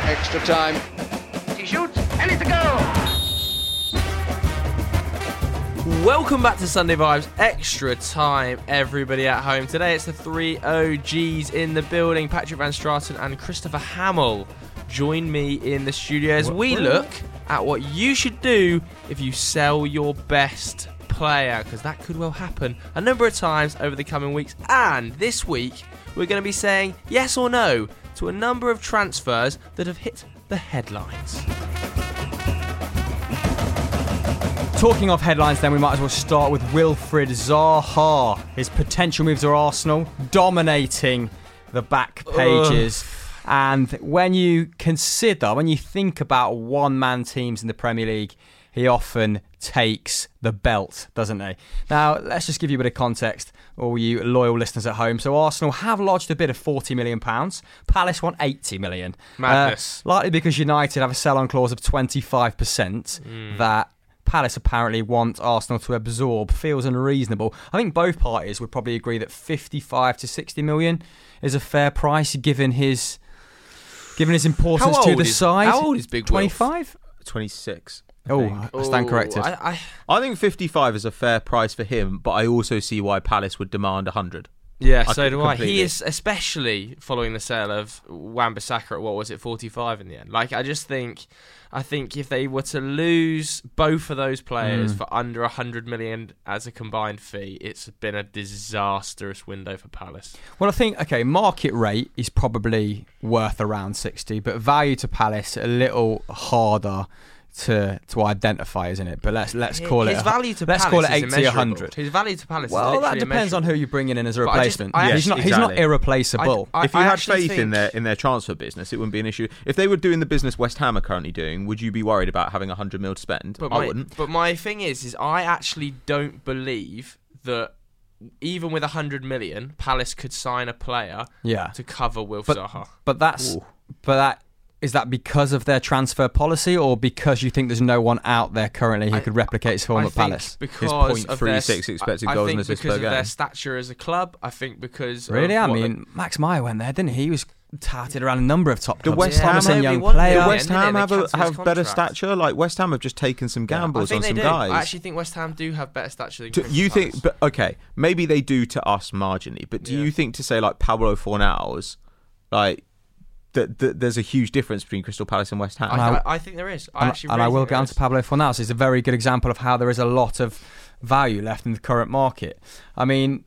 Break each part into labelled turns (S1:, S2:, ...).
S1: Extra time.
S2: He shoots, and it's a goal!
S3: Welcome back to Sunday Vibes Extra Time, everybody at home. Today it's the three OGs in the building, Patrick Van Straten and Christopher Hamill. Join me in the studio as we look at what you should do if you sell your best player, because that could well happen a number of times over the coming weeks. And this week, we're going to be saying yes or no to a number of transfers that have hit the headlines.
S4: Talking of headlines, then we might as well start with Wilfried Zaha. His potential moves are Arsenal, dominating the back pages. And when you think about one-man teams in the Premier League, he often takes the belt, doesn't he? Now, let's just give you a bit of context, all you loyal listeners at home. So Arsenal have lodged a bid of £40 million. Palace want £80 million.
S3: Madness.
S4: Likely because United have a sell-on clause of 25% that Palace apparently want Arsenal to absorb. Feels unreasonable. I think both parties would probably agree that 55 to 60 million is a fair price given his importance to the side.
S3: How old is Big Wolf?
S4: 25?
S5: 26.
S4: I stand corrected.
S5: I think 55 is a fair price for him, but I also see why Palace would demand 100.
S3: Yeah, so do I.
S5: Completely.
S3: He is, especially following the sale of Wan-Bissaka at, what was it, 45 in the end. Like, I think if they were to lose both of those players for under 100 million as a combined fee, it's been a disastrous window for Palace.
S4: Well, I think, market rate is probably worth around 60, but value to Palace a little harder to identify, isn't it? But let's call it
S3: his value to
S4: let's
S3: Palace
S4: call it
S3: is
S4: 80, 100.
S3: His value to Palace
S4: Well,
S3: is
S4: that depends on who you bring in as a replacement.
S3: He's
S4: not
S5: exactly.
S4: irreplaceable.
S5: If you
S3: I
S5: had
S3: actually
S5: faith in their transfer business, it wouldn't be an issue. If they were doing the business West Ham are currently doing, would you be worried about having 100 mil to spend? I wouldn't.
S3: But my thing is I actually don't believe that even with 100 million, Palace could sign a player to cover Wilf Zaha.
S4: Is that because of their transfer policy, or because you think there's no one out there currently who could replicate his form at Palace?
S3: Because
S5: his 0.36 expected goals and assists per
S3: because
S5: game.
S3: of their stature as a club. I think because
S4: really, Max Meyer went there, didn't he? He was touted around a number of top clubs.
S5: West Ham
S4: promising young
S3: wanted
S4: player.
S3: him.
S5: West Ham
S3: They
S5: have
S3: cancelled his
S5: better
S3: contract.
S5: stature. Like West Ham have just taken some gambles on some guys.
S3: I actually think West Ham do have better stature than Crystal
S5: You
S3: Palace.
S5: think? But okay, maybe they do to us marginally. But do you think to say like Pablo Fornals, like that there's a huge difference between Crystal Palace and West Ham?
S3: I think there is.
S4: I will get on to Pablo Fornals. It's a very good example of how there is a lot of value left in the current market. I mean,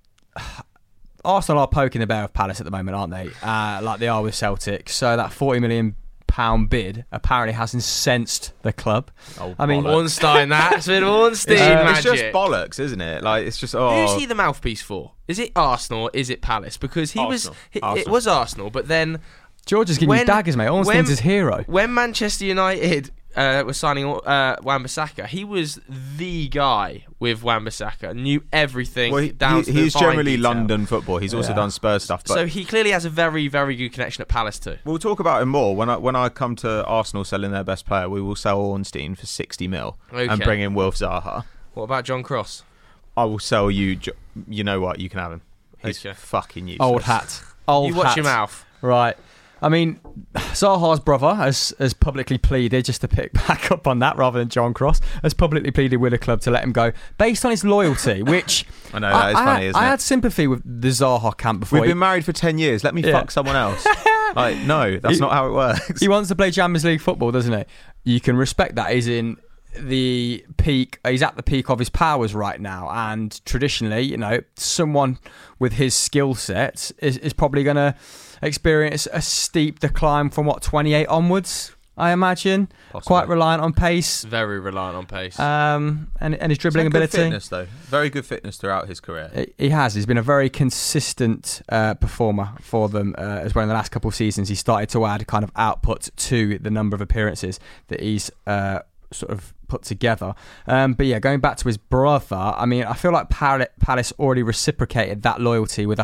S4: Arsenal are poking the bear of Palace at the moment, aren't they? Like they are with Celtic. So that £40 million bid apparently has incensed the club.
S5: I mean,
S3: Ornstein, that's been Ornstein magic.
S5: It's just bollocks, isn't it? Like it's just
S3: Who's he the mouthpiece for? Is it Arsenal or is it Palace? Because it was Arsenal, but then
S4: George is giving you daggers, mate. Ornstein's his hero.
S3: When Manchester United was signing Wan-Bissaka, he was the guy with Wan-Bissaka, knew everything down to the
S5: he's
S3: fine
S5: generally
S3: detail.
S5: London football. He's also done Spurs stuff. But
S3: so he clearly has a very, very good connection at Palace too.
S5: We'll talk about him more when I come to Arsenal selling their best player. We will sell Ornstein for 60 mil and bring in Wilf Zaha.
S3: What about John Cross?
S5: I will sell you. You know what? You can have him. He's fucking useless.
S4: Old hat. You
S3: watch your mouth.
S4: Right. I mean, Zaha's brother has publicly pleaded, just to pick back up on that rather than John Cross, has publicly pleaded with the club to let him go based on his loyalty, which
S5: I know, that is funny, isn't it?
S4: I had sympathy with the Zaha camp before.
S5: We've been married for 10 years. Let me fuck someone else. Like, no, that's not how it works.
S4: He wants to play Champions League football, doesn't he? You can respect that. He's in the peak. He's at the peak of his powers right now, and traditionally, someone with his skill set is probably going to experience a steep decline from 28 onwards, I imagine.
S5: Possibly.
S4: Quite reliant on pace.
S3: Very reliant on pace.
S4: And his dribbling ability.
S5: Good fitness, though. Very good fitness throughout his career.
S4: He has. He's been a very consistent performer for them as well in the last couple of seasons. He started to add kind of output to the number of appearances that he's sort of put together. But yeah, going back to his brother, I mean, I feel like Palace already reciprocated that loyalty with a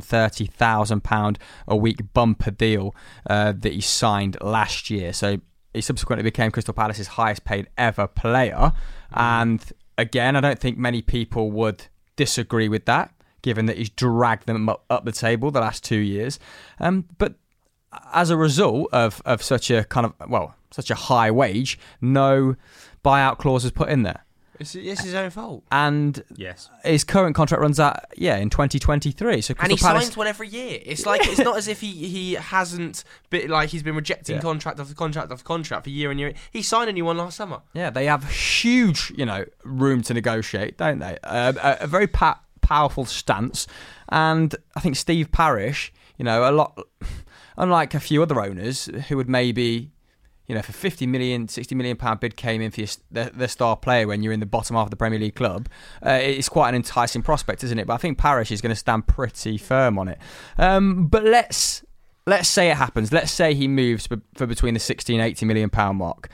S4: £130,000 a week bumper deal that he signed last year. So he subsequently became Crystal Palace's highest paid ever player. And again, I don't think many people would disagree with that, given that he's dragged them up the table the last 2 years. But as a result of such a such a high wage, no buyout clause was put in there.
S3: It's his own fault.
S4: And
S5: Yes.
S4: his current contract runs out, in 2023. So
S3: And he
S4: Crystal Palace,
S3: signs one every year. It's like it's not as if he hasn't been like he's been rejecting contract after contract after contract for year and year. He signed a new one last summer.
S4: yeah, they have huge, room to negotiate, don't they? A very powerful stance, and I think Steve Parish, a lot, unlike a few other owners who would maybe. For 50 million, 60 million pound bid came in for the star player when you're in the bottom half of the Premier League club. It's quite an enticing prospect, isn't it? But I think Parish is going to stand pretty firm on it. But let's say it happens. Let's say he moves for between the 60 and 80 million pound mark.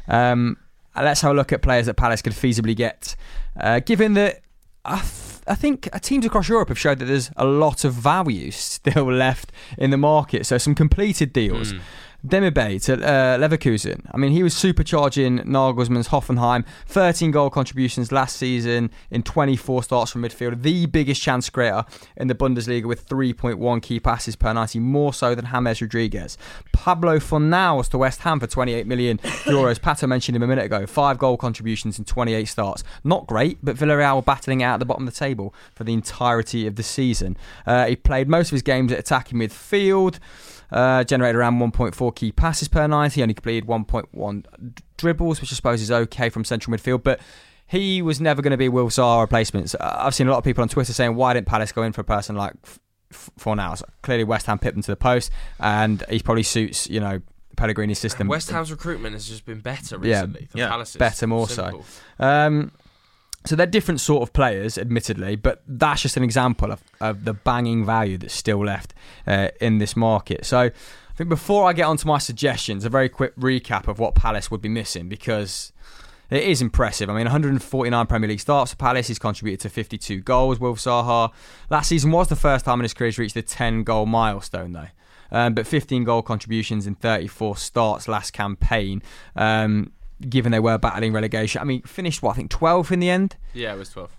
S4: Let's have a look at players that Palace could feasibly get. Given that I think teams across Europe have showed that there's a lot of value still left in the market. So some completed deals. Demirbay to Leverkusen. I mean, he was supercharging Nagelsmann's Hoffenheim. 13 goal contributions last season in 24 starts from midfield. The biggest chance creator in the Bundesliga with 3.1 key passes per 90, more so than James Rodriguez. Pablo Fornals to West Ham for 28 million euros. Pato mentioned him a minute ago. 5 goal contributions in 28 starts. Not great, but Villarreal were battling out at the bottom of the table for the entirety of the season. He played most of his games at attacking midfield. Generated around 1.4 key passes per 90. He only completed 1.1 dribbles, which I suppose is okay from central midfield. But he was never going to be Will Zaha replacement. I've seen a lot of people on Twitter saying, why didn't Palace go in for a person like Fornals? Clearly West Ham pipped him to the post, and he probably suits, Pellegrini's system.
S3: West Ham's recruitment has just been better recently than Palace's.
S4: Better more
S3: Simple.
S4: so. So they're different sort of players, admittedly, but that's just an example of the banging value that's still left in this market. So I think before I get on to my suggestions, a very quick recap of what Palace would be missing, because it is impressive. I mean, 149 Premier League starts for Palace. He's contributed to 52 goals. Wilf Zaha, last season was the first time in his career he's reached the 10-goal milestone, though. But 15 goal contributions in 34 starts last campaign. Given they were battling relegation, I mean, finished I think 12th in the end.
S3: Yeah, it was 12th.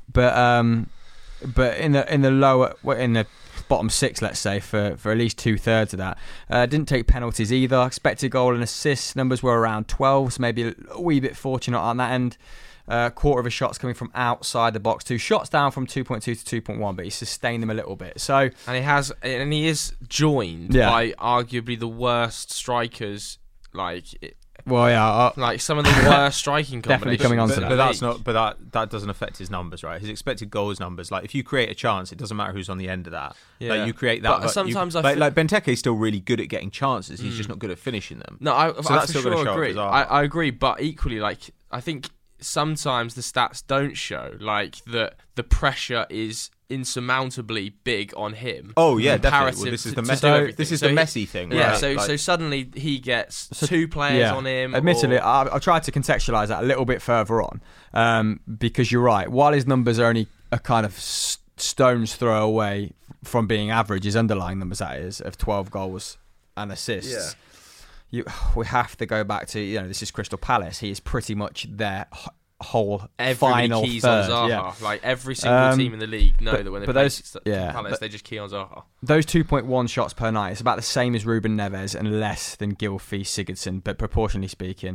S4: But in the bottom 6, let's say, for at least 2/3 of that, didn't take penalties either. Expected goal and assist numbers were around 12, so maybe a wee bit fortunate on that end. Quarter of his shots coming from outside the box. 2 shots down from 2.2 to 2.1, but he sustained them a little bit. So
S3: and he is joined by arguably the worst strikers, like some of the worst striking combinations.
S4: Definitely coming on to that.
S5: But that's not. But that doesn't affect his numbers, right? His expected goals numbers. Like if you create a chance, it doesn't matter who's on the end of that.
S3: Yeah.
S5: Like you create that.
S3: But sometimes
S5: like Benteke is still really good at getting chances. He's just not good at finishing them.
S3: No, I
S5: that's
S3: for
S5: still going to
S3: sure
S5: show
S3: agree. I agree, but equally, I think sometimes the stats don't show that the pressure is insurmountably big on him.
S5: Oh yeah, definitely. Well, this is the Messi thing. Right?
S3: Yeah, so suddenly he gets 2 players on him.
S4: Admittedly, I tried to contextualise that a little bit further on, because you're right. While his numbers are only a kind of stone's throw away from being average, his underlying numbers, that is, of 12 goals and assists. Yeah. We have to go back to this is Crystal Palace. He is pretty much their whole final
S3: keys
S4: third.
S3: On Zaha.
S4: Yeah.
S3: Like every single team in the league know that when they play Palace, they just key on Zaha.
S4: Those 2.1 shots per night is about the same as Ruben Neves and less than Gylfi Sigurdsson, but proportionally speaking,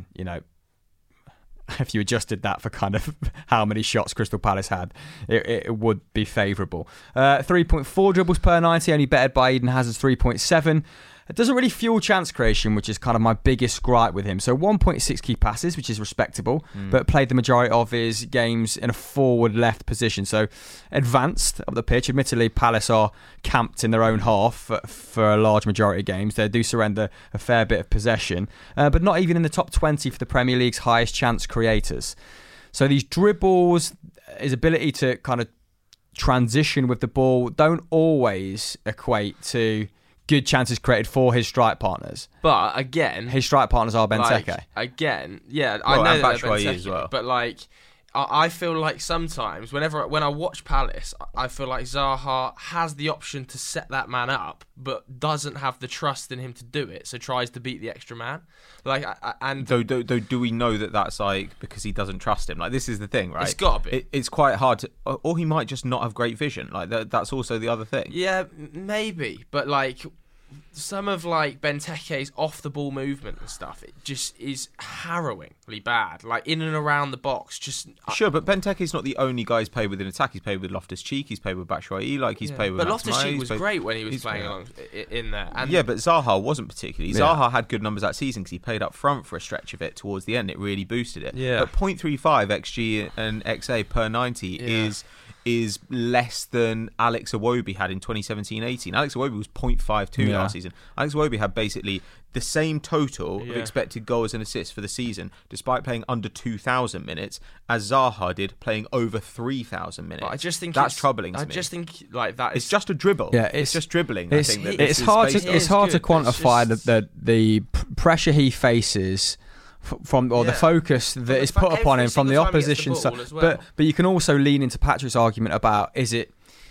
S4: if you adjusted that for kind of how many shots Crystal Palace had, it would be favourable. 3.4 dribbles per 90, only bettered by Eden Hazard's 3.7. It doesn't really fuel chance creation, which is kind of my biggest gripe with him. So 1.6 key passes, which is respectable, but played the majority of his games in a forward left position. So advanced up the pitch. Admittedly, Palace are camped in their own half for a large majority of games. They do surrender a fair bit of possession, but not even in the top 20 for the Premier League's highest chance creators. So these dribbles, his ability to kind of transition with the ball don't always equate to good chances created for his strike partners.
S3: But again,
S4: his strike partners are Benteke.
S3: I know that Benteke
S5: as well.
S3: But I feel like sometimes when I watch Palace, I feel like Zaha has the option to set that man up, but doesn't have the trust in him to do it, so tries to beat the extra man.
S5: Do we know that that's because he doesn't trust him? This is the thing, right?
S3: It's got to be.
S5: It's quite hard to, or he might just not have great vision. That's also the other thing.
S3: Yeah, maybe, but some of like Benteke's off the ball movement and stuff, it just is harrowingly bad. Like in and around the box, just
S5: sure. But Benteke's not the only guy who's played with an attack. He's played with Loftus-Cheek. He's played with Batshuayi. Like he's played with.
S3: But
S5: Max
S3: Loftus-Cheek
S5: Meyer,
S3: was great when he was playing along in there. And
S5: but Zaha wasn't particularly. Zaha had good numbers that season because he played up front for a stretch of it. Towards the end, it really boosted it.
S3: Yeah.
S5: But 0.35 XG and XA per 90 is less than Alex Iwobi had in 2017-18. Alex Iwobi was 0.52 last season. Alex Iwobi had basically the same total of expected goals and assists for the season, despite playing under 2,000 minutes, as Zaha did playing over 3,000 minutes.
S3: But I just think
S5: that's troubling to me.
S3: I just think like that is...
S5: It's just a dribble.
S4: Yeah,
S5: it's just dribbling.
S4: It's hard to quantify the pressure he faces from the focus that is put upon him from the opposition side. Well. But you can also lean into Patrick's argument about is it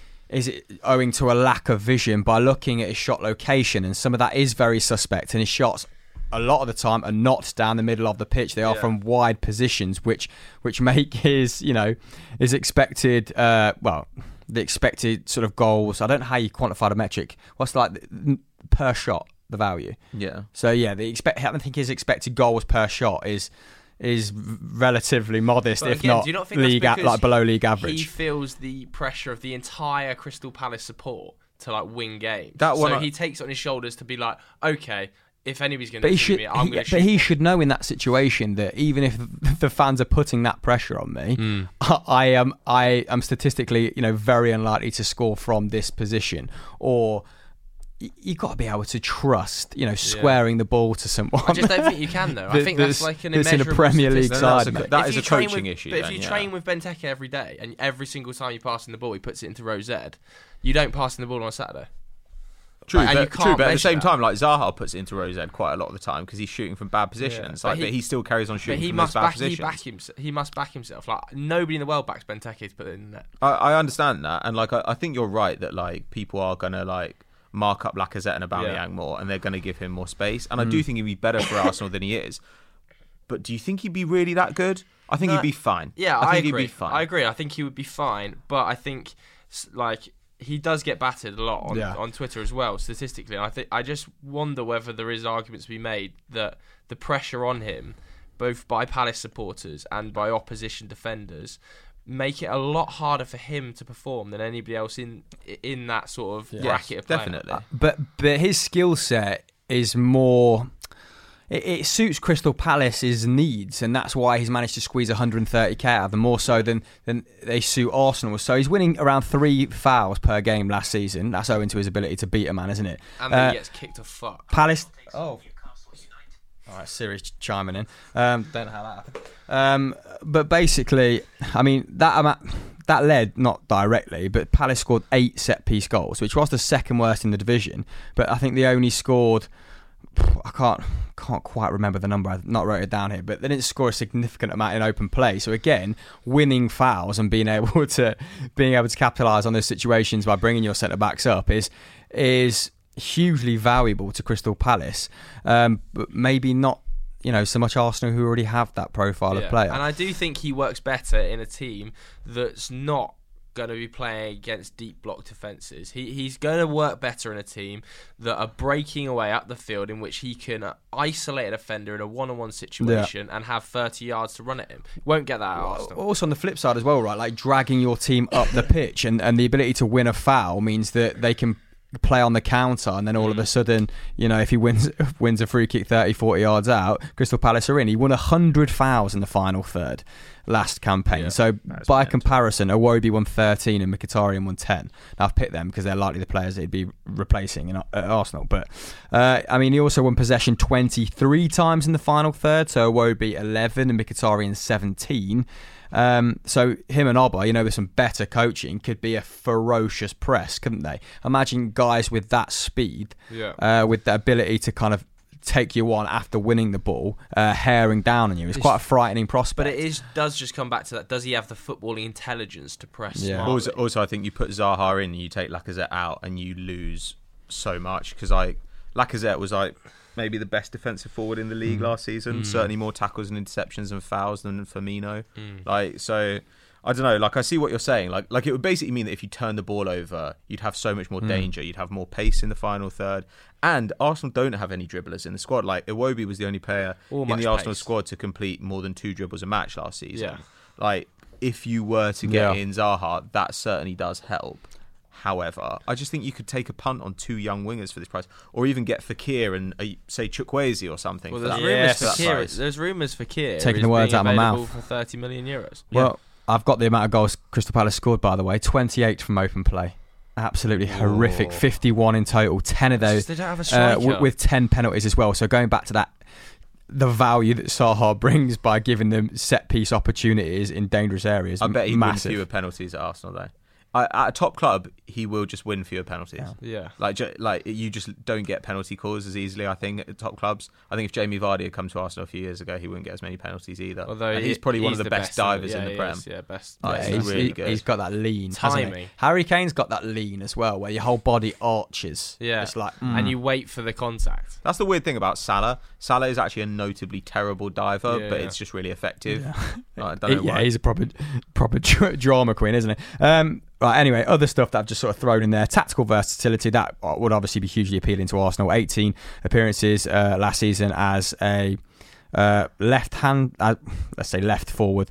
S4: owing to a lack of vision by looking at his shot location, and some of that is very suspect, and his shots a lot of the time are not down the middle of the pitch. They are from wide positions, which make his expected the expected sort of goals. I don't know how you quantify the metric. What's like per shot? The value. Yeah. So I think his expected goals per shot is relatively modest, but if again, not league below league average.
S3: He feels the pressure of the entire Crystal Palace support to like win games. He takes it on his shoulders to be like, okay, if anybody's going to shoot me, I'm going to shoot.
S4: But he should know in that situation that even if the fans are putting that pressure on me, I am statistically, very unlikely to score from this position. Or you've got to be able to trust, squaring the ball to someone.
S3: I just don't think you can, though. I think that's like an immeasurable
S4: in a Premier League side.
S5: That is a coaching issue.
S3: But if you train with Benteke every day, and every single time you pass in the ball, he puts it into row Z, you don't pass in the ball on a Saturday.
S5: True, but at the same time, like Zaha puts it into row Z quite a lot of the time because he's shooting from bad positions. But he still carries on shooting from those bad positions.
S3: He must back himself. Like nobody in the world backs Benteke to put it in the net.
S5: I understand that, and like I think you're right that like people are gonna like mark up Lacazette and Aubameyang more, and they're going to give him more space. And I do think he'd be better for Arsenal than he is. But do you think he'd be really that good? I think he'd be fine.
S3: Yeah, I think he'd be fine. I agree. I think he would be fine. But I think like he does get battered a lot on Twitter as well, statistically. And I just wonder whether there is arguments to be made that the pressure on him, both by Palace supporters and by opposition defenders, make it a lot harder for him to perform than anybody else in that sort of bracket of player.
S5: Definitely.
S4: But his skill set is more... It suits Crystal Palace's needs, and that's why he's managed to squeeze 130k out of them, more so than they suit Arsenal. So he's winning around 3 fouls per game last season. That's owing to his ability to beat a man, isn't it?
S3: And then he gets kicked to fuck.
S4: Palace... Oh. All right, Siri's chiming in. Don't know how that happened. But basically, I mean, that led, not directly, but Palace scored 8 set-piece goals, which was the second worst in the division. But I think they only scored... I can't quite remember the number. I've not wrote it down here, but they didn't score a significant amount in open play. So again, winning fouls and being able to capitalise on those situations by bringing your centre backs up is hugely valuable to Crystal Palace, but maybe not, so much Arsenal, who already have that profile of player.
S3: And I do think he works better in a team that's not going to be playing against deep block defences. He's going to work better in a team that are breaking away up the field, in which he can isolate a defender in a one-on-one situation and have 30 yards to run at him. Won't get that at Arsenal.
S4: Also on the flip side as well, right? Like dragging your team up the pitch and the ability to win a foul means that they can play on the counter, and then all of a sudden, if he wins a free kick 30-40 yards out, Crystal Palace are in. He won 100 fouls in the final third last campaign. So by comparison, Iwobi won 13 and Mkhitaryan won 10. Now I've picked them because they're likely the players that he'd be replacing at Arsenal. But he also won possession 23 times in the final third. So Iwobi 11 and Mkhitaryan 17. So him and Oba, with some better coaching, could be a ferocious press, couldn't they? Imagine guys with that speed, with the ability to kind of take you on after winning the ball, haring down on you. It's quite a frightening prospect.
S3: But it does just come back to that. Does he have the footballing intelligence to press?
S5: Yeah. Also, I think you put Zaha in and you take Lacazette out and you lose so much, because Lacazette was maybe the best defensive forward in the league last season. Certainly more tackles and interceptions and fouls than Firmino. So I don't know. Like I see what you're saying. Like it would basically mean that if you turn the ball over, you'd have so much more danger. You'd have more pace in the final third. And Arsenal don't have any dribblers in the squad. Like Iwobi was the only player in the Arsenal squad to complete more than 2 dribbles a match last season.
S3: Yeah.
S5: Like if you were to get in Zaha, that certainly does help. However, I just think you could take a punt on 2 young wingers for this price, or even get Fekir and say Chukwueze or something.
S3: Well,
S5: there's
S3: rumours Fekir
S4: taking the words out of my mouth
S3: for €30 million.
S4: Well, I've got the amount of goals Crystal Palace scored, by the way, 28 from open play. Absolutely horrific. 51 in total. 10 of those
S3: they don't have a striker.
S4: with 10 penalties as well. So going back to that, the value that Zaha brings by giving them set piece opportunities in dangerous areas.
S5: I bet he wins
S4: massive.
S5: fewer penalties at Arsenal though. At a top club, he will just win fewer penalties.
S3: Yeah.
S5: Like you just don't get penalty calls as easily, I think, at top clubs. I think if Jamie Vardy had come to Arsenal a few years ago, he wouldn't get as many penalties either.
S3: Although
S5: he's probably one of the best divers in the Prem.
S3: Best.
S5: He's really good.
S4: He's got that lean.
S3: Timing.
S4: Harry Kane's got that lean as well, where your whole body arches.
S3: Yeah.
S4: It's like,
S3: and you wait for the contact.
S5: That's the weird thing about Salah. Salah is actually a notably terrible diver, but it's just really effective. I don't know why.
S4: He's a proper drama queen, isn't he? Right, anyway, other stuff that I've just sort of thrown in there. Tactical versatility, that would obviously be hugely appealing to Arsenal. 18 appearances last season as a left forward.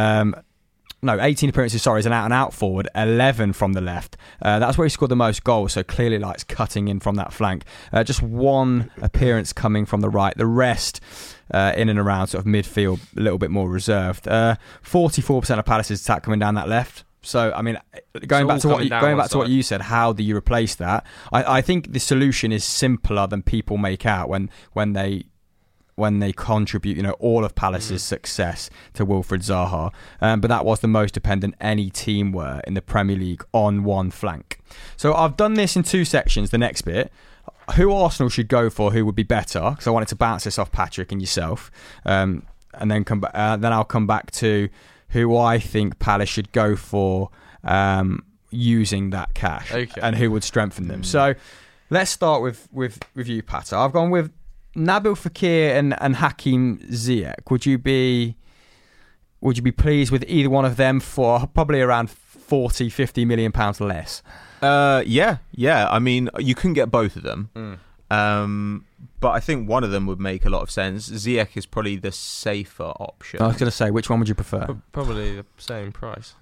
S4: 18 appearances, as an out-and-out forward, 11 from the left. That's where he scored the most goals, so clearly likes cutting in from that flank. Just 1 appearance coming from the right. The rest in and around sort of midfield, a little bit more reserved. 44% of Palace's attack coming down that left. So, I mean, going back to what you said, how do you replace that? I think the solution is simpler than people make out when they contribute, all of Palace's success to Wilfried Zaha. But that was the most dependent any team were in the Premier League on one flank. So I've done this in 2 sections. The next bit, who Arsenal should go for, who would be better, because I wanted to bounce this off Patrick and yourself, and then then I'll come back to who I think Palace should go for using that cash, and who would strengthen them. So let's start with you, Pato. I've gone with Nabil Fekir and Hakim Ziyech. Would you be pleased with either one of them for probably around 40-50 million pounds less?
S5: Yeah. I mean, you can get both of them. But I think one of them would make a lot of sense. Ziyech is probably the safer option.
S4: I was going to say, which one would you prefer?
S3: Probably the same price.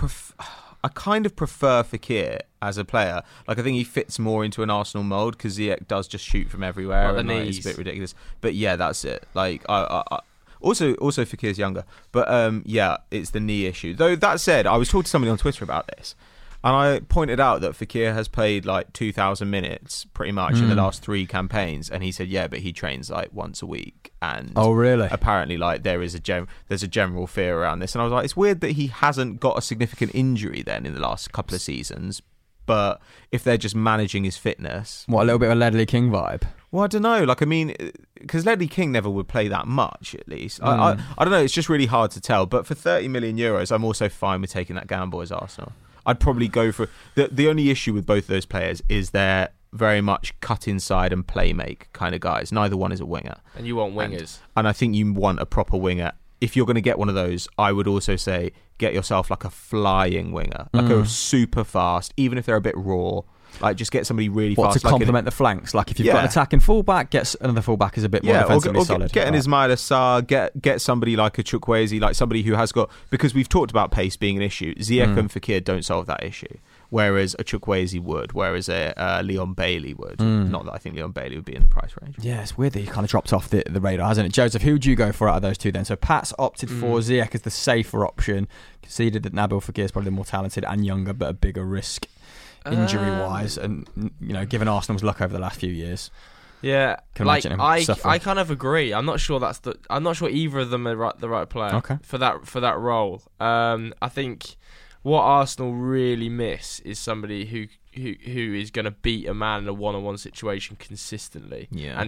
S5: I kind of prefer Fekir as a player. Like, I think he fits more into an Arsenal mould because Ziyech does just shoot from everywhere.
S3: And
S5: it's a bit ridiculous. But yeah, that's it. Like, also Fekir's younger. But it's the knee issue. Though that said, I was talking to somebody on Twitter about this. And I pointed out that Fekir has played like 2,000 minutes pretty much in the last 3 campaigns, and he said, yeah, but he trains like once a week. And
S4: really?
S5: Apparently, like there's a general fear around this. And I was like, it's weird that he hasn't got a significant injury then in the last couple of seasons. But if they're just managing his fitness,
S4: what, a little bit of a Ledley King vibe?
S5: Well, I don't know. Like, I mean, because Ledley King never would play that much, at least. I don't know. It's just really hard to tell. But for €30 million, I'm also fine with taking that gamble as Arsenal. I'd probably go for the only issue with both of those players is they're very much cut inside and play make kind of guys. Neither one is a winger.
S3: And you want wingers.
S5: And I think you want a proper winger. If you're going to get one of those, I would also say get yourself like a flying winger, like a super fast, even if they're a bit raw. Like, just get somebody really fast.
S4: To complement the flanks. Like, if you've got an attacking fullback, get another fullback is a bit more defensively solid.
S5: Get an Ismail Assar, get somebody like a Chukwueze, like somebody who has got... Because we've talked about pace being an issue. Ziyech and Fekir don't solve that issue. Whereas a Chukwueze would, whereas a Leon Bailey would. Not that I think Leon Bailey would be in the price range.
S4: Yeah, it's weird that he kind of dropped off the radar, hasn't it? Joseph, who would you go for out of those two then? So Pat's opted for Ziyech as the safer option, conceded that Nabil Fekir is probably more talented and younger, but a bigger risk injury-wise, and given Arsenal's luck over the last few years.
S3: Yeah, I kind of agree. I'm not sure either of them are the right player for that role. I think what Arsenal really miss is somebody who is going to beat a man in a one-on-one situation consistently,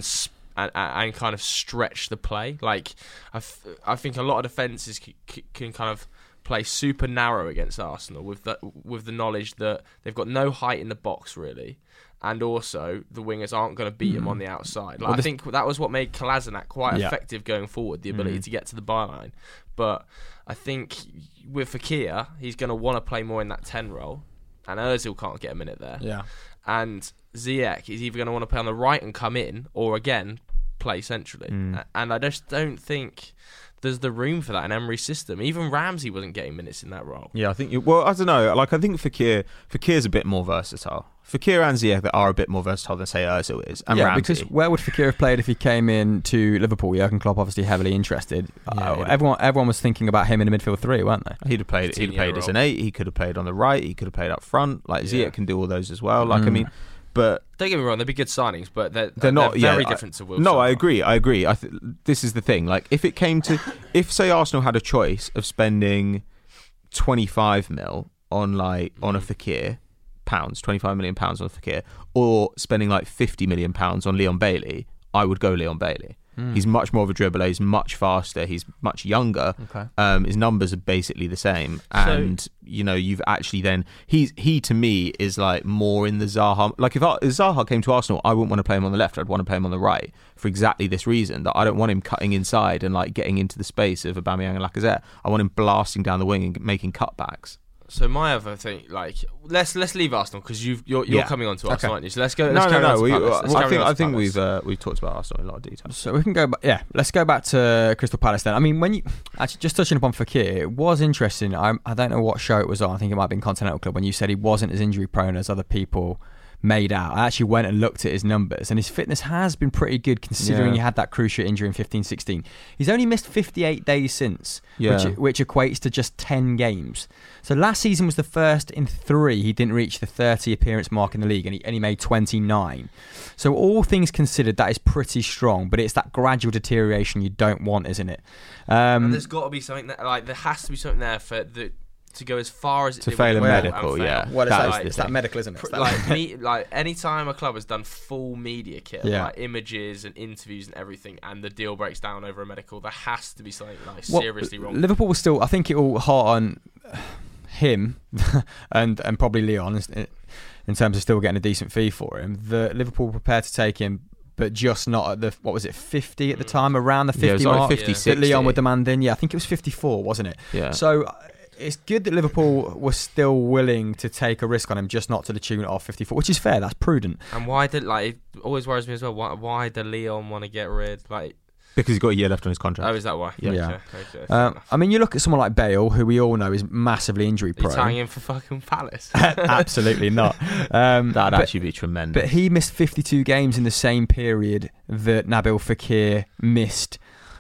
S3: and kind of stretch the play. Like, I think a lot of defences can kind of play super narrow against Arsenal with the knowledge that they've got no height in the box really, and also the wingers aren't going to beat him on the outside. Like, I think that was what made Kolasinac quite effective going forward, the ability to get to the byline. But I think with Fekir, he's going to want to play more in that 10 role, and Ozil can't get a minute there.
S4: Yeah.
S3: And Ziyech is either going to want to play on the right and come in, or again play centrally. And I just don't think there's the room for that in Emery's system. Even Ramsey wasn't getting minutes in that role.
S5: Yeah, I think. I don't know. Like, I think Fekir's a bit more versatile. Fekir and Ziyech are a bit more versatile than, say, Ozil is. And Ramsey.
S4: Because where would Fekir have played if he came in to Liverpool? Jurgen Klopp obviously heavily interested. Everyone was thinking about him in a midfield 3, weren't they?
S5: He'd have played as an 8. He could have played on the right. He could have played up front. Like, Ziyech can do all those as well. Like, I mean, but
S3: don't get me wrong, they'd be good signings, but they're not very different to Wilson.
S5: No, I agree. This is the thing. Like, if it came to, if say Arsenal had a choice of spending 25 mil on a Fekir, £25 million on Fekir, or spending like £50 million on Leon Bailey, I would go Leon Bailey. He's much more of a dribbler. He's much faster. He's much younger.
S4: Okay.
S5: His numbers are basically the same, and you've actually then he to me is like more in the Zaha. Like, if Zaha came to Arsenal, I wouldn't want to play him on the left. I'd want to play him on the right for exactly this reason, that I don't want him cutting inside and like getting into the space of Aubameyang and Lacazette. I want him blasting down the wing and making cutbacks.
S3: So my other thing, like, let's leave Arsenal, because you're coming on to Arsenal, aren't you? So let's go.
S5: I think we've talked about Arsenal in a lot of detail.
S4: So we can go. Let's go back to Crystal Palace then. I mean, when you actually just touching upon Fekir, it was interesting. I don't know what show it was on. I think it might have been Continental Club, when you said he wasn't as injury prone as other people made out. I actually went and looked at his numbers, and his fitness has been pretty good, considering he had that cruciate injury in 15-16. He's only missed 58 days since, which equates to just 10 games. So last season was the first in 3 he didn't reach the 30 appearance mark in the league, and he made 29. So all things considered, that is pretty strong, but it's that gradual deterioration you don't want, isn't it?
S3: And there's got to be something there has to be something there for the to go as far as it
S5: to
S3: did
S5: fail
S3: with
S5: in medical,
S4: Well, it's that medical, isn't it?
S3: Like any time a club has done full media kit, like images and interviews and everything, and the deal breaks down over a medical, there has to be something like seriously wrong.
S4: Liverpool was still, I think it will heart on him and probably Leon in terms of still getting a decent fee for him. Liverpool were prepared to take him, but just not at the, what was it, 50 at the time, around the 50 mark,
S5: 50,
S4: that Leon were demanding. I think it was 54, wasn't it?
S5: Yeah.
S4: So it's good that Liverpool was still willing to take a risk on him, just not to the tune of 54, which is fair. That's prudent.
S3: And why did, it always worries me as well, why did Leon want to get rid?
S5: Because he's got a year left on his contract.
S3: Oh, is that why?
S4: Yeah. Okay, I mean, you look at someone like Bale, who we all know is massively injury prone.
S3: Are you tying him for fucking Palace?
S4: Absolutely not.
S5: That'd actually be tremendous.
S4: But he missed 52 games in the same period that Nabil Fekir missed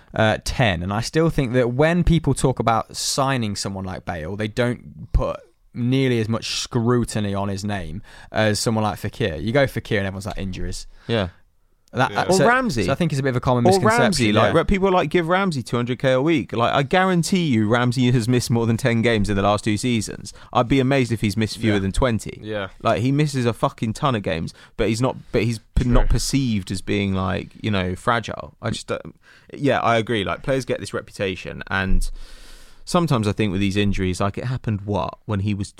S4: 10. And I still think that when people talk about signing someone like Bale, they don't put nearly as much scrutiny on his name as someone like Fekir. You go Fekir and everyone's like, injuries.
S5: Yeah.
S4: Or Ramsey. So I think it's a bit of a common misconception.
S5: Or Ramsey, people give Ramsey 200k a week. I guarantee you, Ramsey has missed more than 10 games in the last 2 seasons. I'd be amazed if he's missed fewer than 20.
S3: Yeah,
S5: he misses a fucking ton of games, but he's not. But he's not perceived as being fragile. I just, I agree. Players get this reputation, and sometimes I think with these injuries, it happened when he was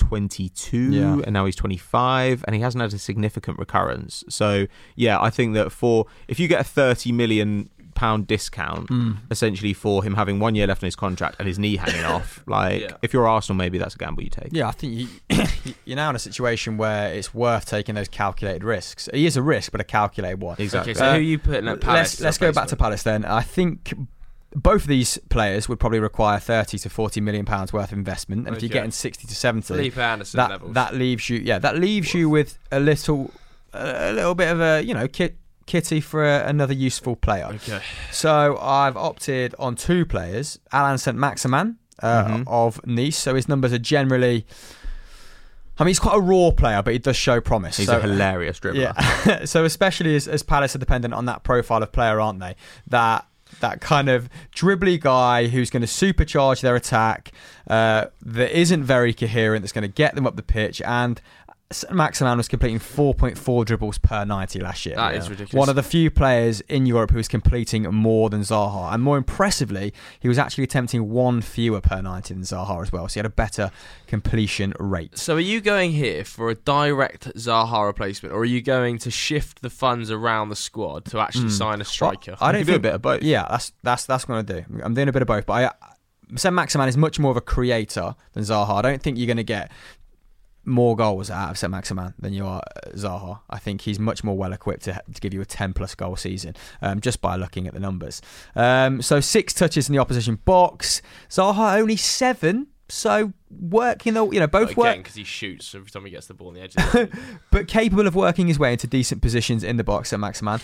S5: 22 and now he's 25, and he hasn't had a significant recurrence. So I think that if you get a £30 million discount essentially for him having 1 year left on his contract and his knee hanging off, if you're Arsenal, maybe that's a gamble you take.
S4: Yeah, I think you're now in a situation where it's worth taking those calculated risks. He is a risk, but a calculated one.
S3: Exactly. So who are you putting at Palace?
S4: Let's go back to Palace then. I think both of these players would probably require 30 to 40 million pounds worth of investment, and if you're getting 60 to 70,
S3: Felipe Anderson levels,
S4: that leaves you with a little bit of a kitty for another useful player.
S3: Okay.
S4: So I've opted on 2 players: Alain Saint-Maximin of Nice. So his numbers are generally, I mean, he's quite a raw player, but he does show promise.
S5: He's a hilarious dribbler.
S4: Yeah. So especially as Palace are dependent on that profile of player, aren't they? That kind of dribbly guy who's going to supercharge their attack, that isn't very coherent, that's going to get them up the pitch. And Maximan was completing 4.4 dribbles per 90 last year.
S3: That is ridiculous.
S4: One of the few players in Europe who was completing more than Zaha. And more impressively, he was actually attempting one fewer per 90 than Zaha as well. So he had a better completion rate.
S3: So are you going here for a direct Zaha replacement, or are you going to shift the funds around the squad to actually sign a striker?
S4: Well, I don't
S5: You can do a bit of both.
S4: Yeah, that's what I'm going to do. I'm doing a bit of both. But Saint-Maximin is much more of a creator than Zaha. I don't think you're going to get more goals out of Saint-Maximin than you are Zaha. I think he's much more well equipped to give you a 10+ goal season, just by looking at the numbers. So 6 touches in the opposition box. Zaha only 7. So working, both work
S3: because he shoots every time he gets the ball on the edge. Of the
S4: but capable of working his way into decent positions in the box at Maximan.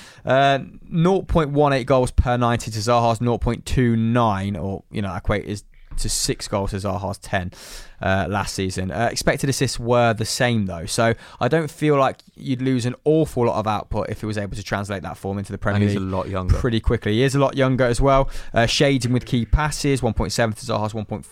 S4: 0.18 goals per 90 to Zaha's 0.29, or equate is to 6 goals to Zaha's 10 last season. Expected assists were the same though, so I don't feel like you'd lose an awful lot of output if he was able to translate that form into the Premier League.
S5: And he's a lot younger.
S4: Pretty quickly. He is a lot younger as well. Shading with key passes, 1.7 to Zaha's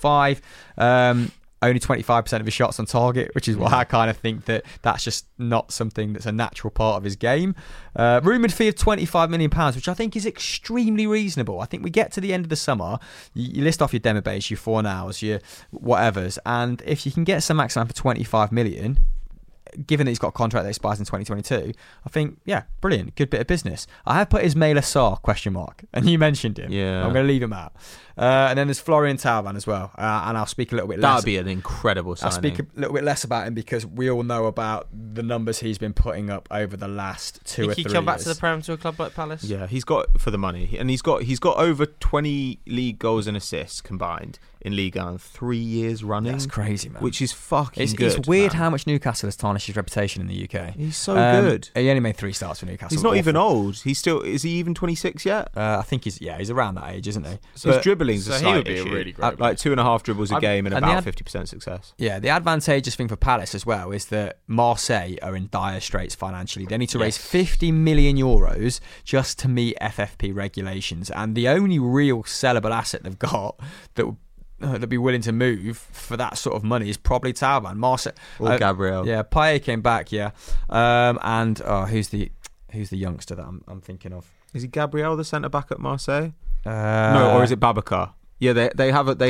S4: 1.5. Only 25% of his shots on target, which is why I kind of think that's just not something that's a natural part of his game. Rumoured fee of £25 million, which I think is extremely reasonable. I think we get to the end of the summer, you list off your Dembabes, your Fornals, your whatevers, and if you can get Saint-Maximin for £25 million, given that he's got a contract that expires in 2022, I think, yeah, brilliant, good bit of business. I have put Ismaila Sarr, ? And you mentioned him.
S5: Yeah.
S4: I'm going to leave him out. And then there's Florian Thauvin as well. And I'll speak a little bit less.
S5: That'd be an incredible signing.
S4: I'll speak a little bit less about him because we all know about the numbers he's been putting up over the last 2 or 3 years.
S3: Think he come back to the Prem to a club like Palace?
S5: Yeah, he's got for the money, and he's got over 20 league goals and assists combined in Ligue 1 3 years running.
S4: That's crazy, man.
S5: Which is fucking good.
S4: It's weird
S5: man.
S4: How much Newcastle has tarnished his reputation in the UK.
S5: He's so good.
S4: He only made 3 starts for Newcastle.
S5: He's not even old. Is he even 26 yet?
S4: I think he's around that age, isn't he?
S5: So his dribbling's a slight issue.
S3: Really great.
S5: Like 2.5 dribbles a game and about 50% success.
S4: Yeah, the advantageous thing for Palace as well is that Marseille are in dire straits financially. They need to raise €50 million just to meet FFP regulations, and the only real sellable asset they've got that they'd be willing to move for that sort of money is probably Thauvin. Marseille
S5: Or Gabriel.
S4: Yeah, Payet came back. Yeah, and who's the youngster that I'm thinking of?
S5: Is he Gabriel, the centre back at Marseille?
S4: No,
S5: or is it Babacar? Yeah, they have. Oh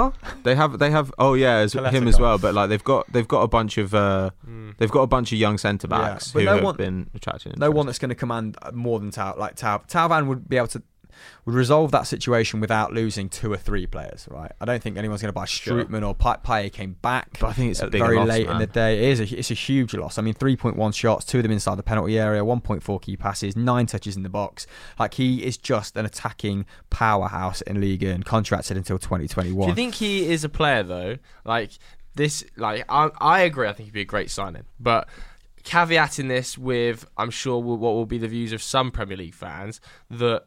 S5: yeah, him as well. But like they've got a bunch of young centre backs who have been attracting.
S4: No one that's going to command more than Thauvin would be able to resolve that situation without losing 2 or 3 players, right? I don't think anyone's going to buy Strootman or Payet came back.
S5: But I think it's a big
S4: very
S5: loss,
S4: late
S5: man.
S4: in the day. It's a huge loss. I mean, 3.1 shots, 2 of them inside the penalty area, 1.4 key passes, 9 touches in the box. Like, he is just an attacking powerhouse in Ligue 1, contracted until 2021.
S3: Do you think he is a player though? Like this, I agree. I think he'd be a great signing, but caveating this with, I'm sure what will be the views of some Premier League fans that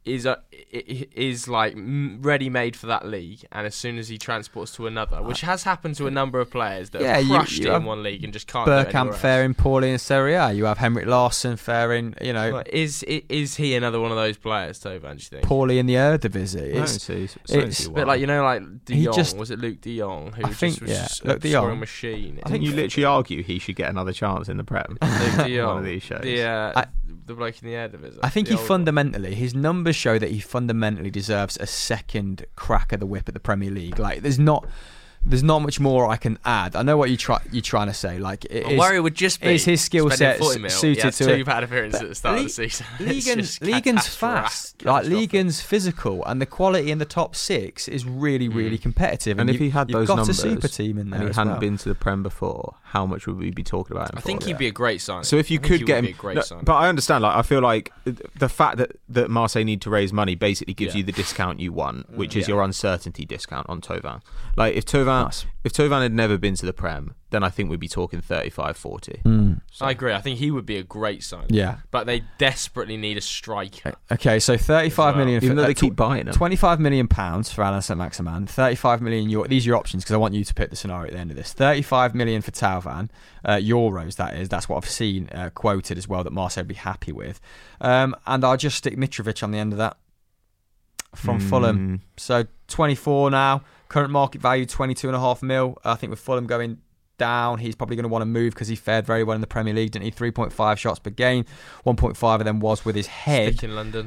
S3: is like ready-made for that league, and as soon as he transports to another, which has happened to a number of players that have crushed it in one league and just can't.
S4: Bergkamp faring poorly in Serie A. You have Henrik Larsson faring,
S3: Is he another one of those players, Thauvin? Do you think
S4: poorly in the Eredivisie?
S3: It's a bit like De Jong. Was it Luke De Jong who was just a scoring machine?
S5: I think you literally argue he should get another chance in the Prem.
S3: Luke De Jong,
S5: one of these shows.
S3: The bloke in the Eredivisie.
S4: I think his numbers show that he fundamentally deserves a second crack at the whip at the Premier League. Like, there's not much more I can add. I know what you're trying to say. Like,
S3: my worry would just be
S4: is his skill set suited to
S3: 2 bad appearances at the start of the season.
S4: Ligue fast, like Ligue physical, and the quality in the top 6 is really, really competitive.
S5: And if he had those numbers,
S4: a super team in there,
S5: and he hadn't been to the Prem before, how much would we be talking about him?
S3: I think he'd be a great sign.
S5: So if you could get him, but I understand. Like, I feel like the fact that Marseille need to raise money basically gives you the discount you want, which is your uncertainty discount on Thauvin. Like, if Thauvin had never been to the Prem, then I think we'd be talking 35-40.
S3: So. I agree. I think he would be a great sign.
S4: Yeah,
S3: but they desperately need a striker.
S4: Okay, so 35 million.
S5: Even though they keep buying them.
S4: £25 million for Alain Saint-Maximin. 35 million. These are your options because I want you to pick the scenario at the end of this. 35 million for Thauvin, euros. That is. That's what I've seen quoted as well that Marseille would be happy with. And I'll just stick Mitrovic on the end of that from Fulham. So 24 now. Current market value 22.5 mil. I think with Fulham going down. He's probably going to want to move because he fared very well in the Premier League, didn't he? 3.5 shots per game. 1.5 of them was with his head.
S3: Stick in London.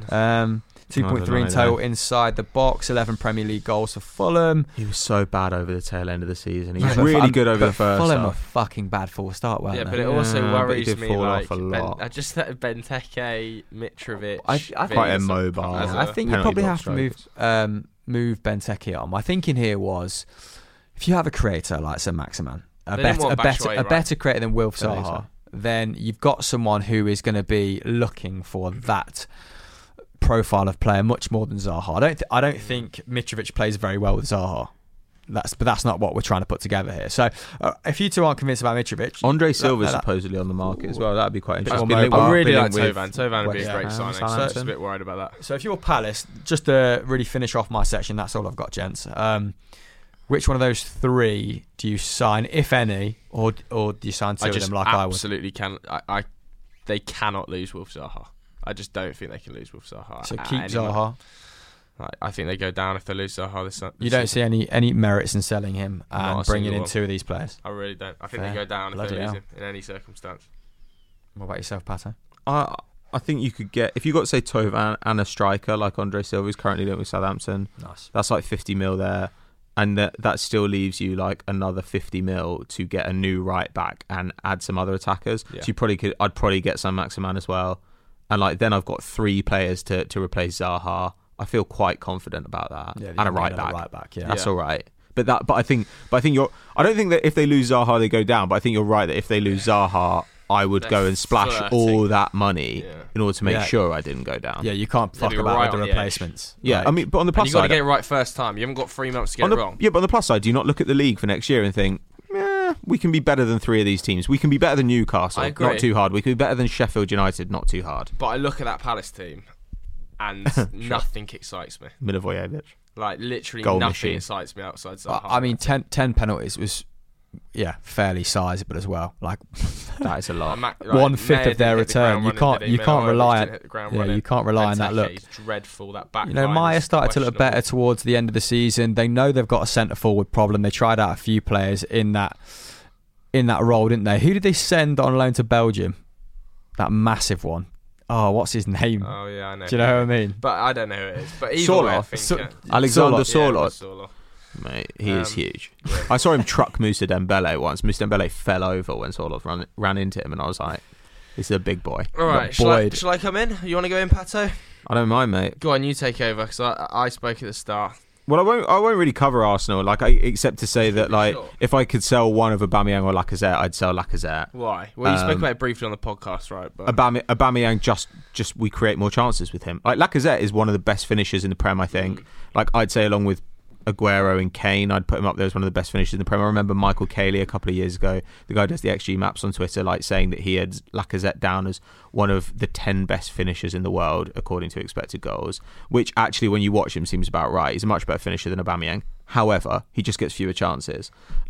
S4: 2.3 in total inside the box. 11 Premier League goals for Fulham.
S5: He was so bad over the tail end of the season. He was really good over the first
S4: Fulham
S5: half.
S4: were fucking bad full start, weren't they?
S3: But it also worries
S5: did
S3: me.
S5: fall
S3: Like
S5: off a lot.
S3: I just that Benteke, Mitrovic.
S4: I think
S5: quite immobile.
S4: I think you probably have to move Benteke on. My thinking here was, if you have a creator like Saint-Maximin, a better creator than Wilf Zaha, then you've got someone who is going to be looking for that profile of player much more than Zaha. I don't think Mitrovic plays very well with Zaha. But that's not what we're trying to put together here. So if you two aren't convinced about Mitrovic,
S5: Andre Silva's supposedly on the market as well. That'd be quite interesting.
S3: I really like Tovan. Tovan would be a great signing. So I'm just a bit worried about that.
S4: So if you're Palace, just to really finish off my section, that's all I've got, gents. Which one of those three do you sign, if any, or do you sign two of them like I would?
S3: Absolutely can. They cannot lose Wilf Zaha. I just don't think they can lose Wilf Zaha.
S4: So keep Zaha.
S3: I think they go down if they lose Zaha this
S4: You don't see any merits in selling him and bringing in two of these players?
S3: I really don't. I think they go down if they lose him in any circumstance.
S4: What about yourself, Pato?
S5: I think you could get, if you got, say, Tovan and a striker like Andre Silva is currently doing with Southampton,
S4: nice.
S5: That's like 50 mil there. And that still leaves you like another 50 mil to get a new right back and add some other attackers. Yeah. So I'd probably get Saint-Maximin as well. And like then I've got three players to replace Zaha. I feel quite confident about that.
S4: Yeah,
S5: and a right back.
S4: Yeah.
S5: That's all right. But I think you're. I don't think that if they lose Zaha they go down. But I think you're right that if they lose Zaha, I would go and splash all that money in order to make sure I didn't go down.
S4: Yeah, you can't fuck about with the replacements.
S5: Yeah, I mean, but on the plus side,
S3: you've got to get it right first time. You haven't got 3 months to get it wrong.
S5: Yeah, but on the plus side, do you not look at the league for next year and think, we can be better than 3 of these teams. We can be better than Newcastle, not too hard. We can be better than Sheffield United, not too hard.
S3: But I look at that Palace team, and nothing excites me.
S5: Milivojevic.
S3: Like, literally
S5: Goal
S3: nothing
S5: machine.
S3: excites me outside Zaha.
S4: I mean, 10 penalties was, fairly sizable as well. Like,
S5: that is a lot.
S4: 1/5 of their return. You can't rely on. You can't rely on that look.
S3: Dreadful. That back.
S4: Maya started to look better towards the end of the season. They know they've got a centre forward problem. They tried out a few players in that role, didn't they? Who did they send on loan to Belgium? That massive one. Oh, what's his name?
S3: Oh yeah, I know.
S4: Do you know what I mean?
S3: But I don't know who it is. But either way, I think
S5: Alexander Sorloth.
S3: Sorloth.
S5: Mate, he is huge. I saw him truck Moussa Dembele once. Moussa Dembele fell over when Sorloth ran into him, and I was like, "This is a big boy."
S3: All right, shall I come in? You want to go in, Pato?
S5: I don't mind, mate.
S3: Go on, you take over because I spoke at the start.
S5: Well, I won't really cover Arsenal, except to say that, if I could sell one of Aubameyang or Lacazette, I'd sell Lacazette.
S3: Why? Well, you spoke about it briefly on the podcast, right? But
S5: Aubameyang just we create more chances with him. Like, Lacazette is one of the best finishers in the Prem, I think. Like, I'd say along with Aguero and Kane, I'd put him up there as one of the best finishers in the Prem. I remember Michael Cayley a couple of years ago, the guy who does the XG maps on Twitter, saying that he had Lacazette down as one of the 10 best finishers in the world according to expected goals, which actually when you watch him seems about right. He's a much better finisher than Aubameyang. However, he just gets fewer chances.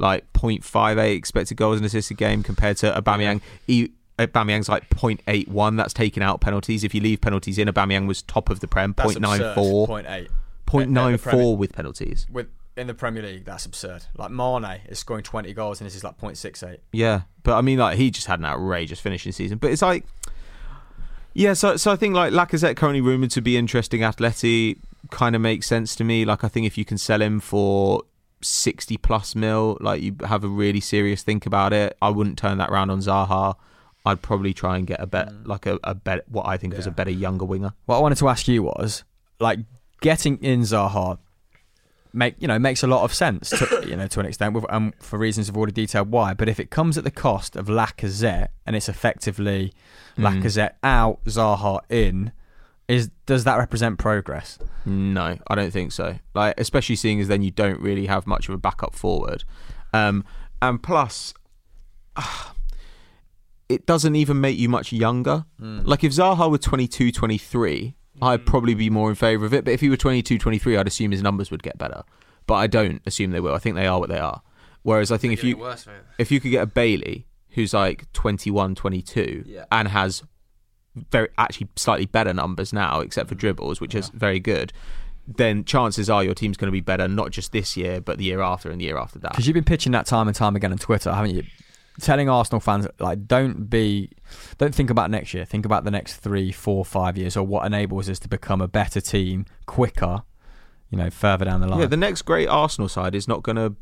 S5: 0.58 expected goals and assists a game compared to Aubameyang. Aubameyang's 0.81. That's taking out penalties. If you leave penalties in, Aubameyang was top of the Prem, 0.94.
S4: 0.8.
S5: 0.94 with penalties.
S4: In the Premier League, that's absurd. Mane is scoring 20 goals and this is 0.68.
S5: Yeah, but I mean, he just had an outrageous finishing season. But it's so I think Lacazette currently rumoured to be interesting. Atleti kind of makes sense to me. I think if you can sell him for 60 plus mil, you have a really serious think about it. I wouldn't turn that round on Zaha. I'd probably try and get a bet, a bet, what I think is a better younger winger. What
S4: I wanted to ask you was, getting in Zaha makes a lot of sense to an extent, for reasons I've already detailed why. But if it comes at the cost of Lacazette and it's effectively Lacazette out, Zaha in, does that represent progress?
S5: No, I don't think so. Especially seeing as then you don't really have much of a backup forward, and plus, it doesn't even make you much younger. If Zaha were 22, 23. I'd probably be more in favour of it, but if he were 22, 23, I'd assume his numbers would get better. But I don't assume they will. I think they are what they are. Whereas I think if you could get a Bailey who's 21, 22 and has actually slightly better numbers now, except for dribbles, which is very good, then chances are your team's going to be better, not just this year, but the year after and the year after that.
S4: Because you've been pitching that time and time again on Twitter, haven't you? Telling Arsenal fans, like, don't think about next year. Think about the next 3, 4, 5 years, or what enables us to become a better team quicker, further down the line.
S5: Yeah, the next great Arsenal side is not going to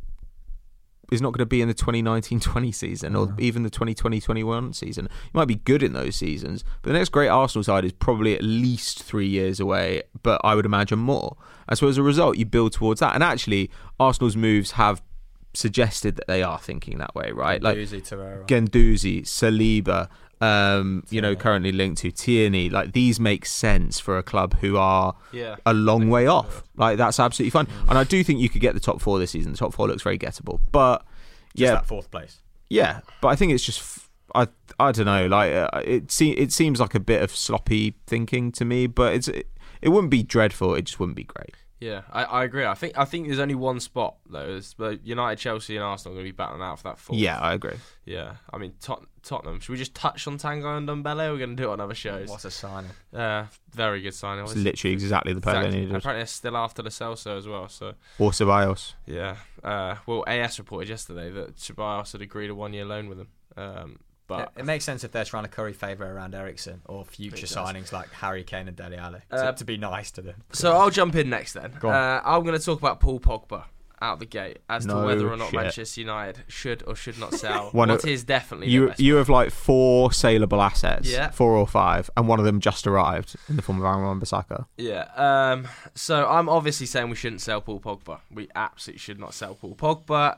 S5: be in the 2019-20 season or even the 2020-21 season. You might be good in those seasons, but the next great Arsenal side is probably at least 3 years away, but I would imagine more. And so as a result, you build towards that. And actually, Arsenal's moves have suggested that they are thinking that way, right? Guendouzi, Saliba, currently linked to Tierney. Like, these make sense for a club who are a long way off. Like, that's absolutely fine. And I do think you could get the top 4 this season. The top 4 looks very gettable, but
S4: that 4th place.
S5: Yeah, but I think it's just I don't know. Like, it seems like a bit of sloppy thinking to me, but it wouldn't be dreadful. It just wouldn't be great.
S3: Yeah, I agree. I think there's only one spot though. United, Chelsea, and Arsenal are going to be battling out for that 4th.
S5: Yeah, I agree.
S3: Yeah, I mean Tottenham. Should we just touch on Tanguy and Ndombele? We're going to do it on other shows.
S4: What a signing!
S3: Very good signing.
S5: It's literally exactly the player they needed.
S3: Apparently, they're still after Lo Celso as well. So
S5: or Ceballos.
S3: Yeah. Well, AS reported yesterday that Ceballos had agreed a 1-year loan with them. But
S4: it makes sense if they're trying to curry favour around Eriksen or future signings like Harry Kane and Dele Alli to be nice to them.
S3: So I'll jump in next then. I'm going to talk about Paul Pogba out the gate as to whether or not Manchester United should or should not sell. What is definitely
S5: you have like 4 saleable assets, 4 or 5, and one of them just arrived in the form of Aaron Wan-Bissaka.
S3: Yeah. So I'm obviously saying we shouldn't sell Paul Pogba. We absolutely should not sell Paul Pogba.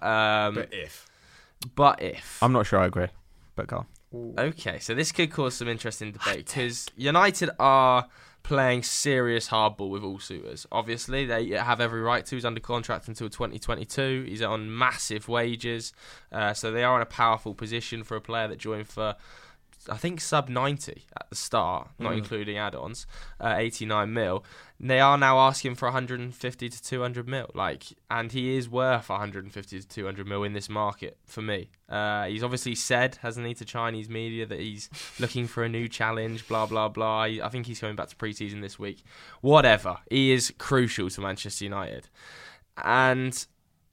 S3: But if
S5: I'm not sure I agree. But go on.
S3: Okay, so this could cause some interesting debate because United are playing serious hardball with all suitors. Obviously, they have every right to. He's under contract until 2022. He's on massive wages. So they are in a powerful position for a player that joined for, I think, sub 90 at the start, not including add-ons, 89 mil. They are now asking for 150 to 200 mil, and he is worth 150 to 200 mil in this market for me. He's obviously said, hasn't he, to Chinese media that he's looking for a new challenge, blah, blah, blah. I think he's coming back to pre-season this week. Whatever. He is crucial to Manchester United. And,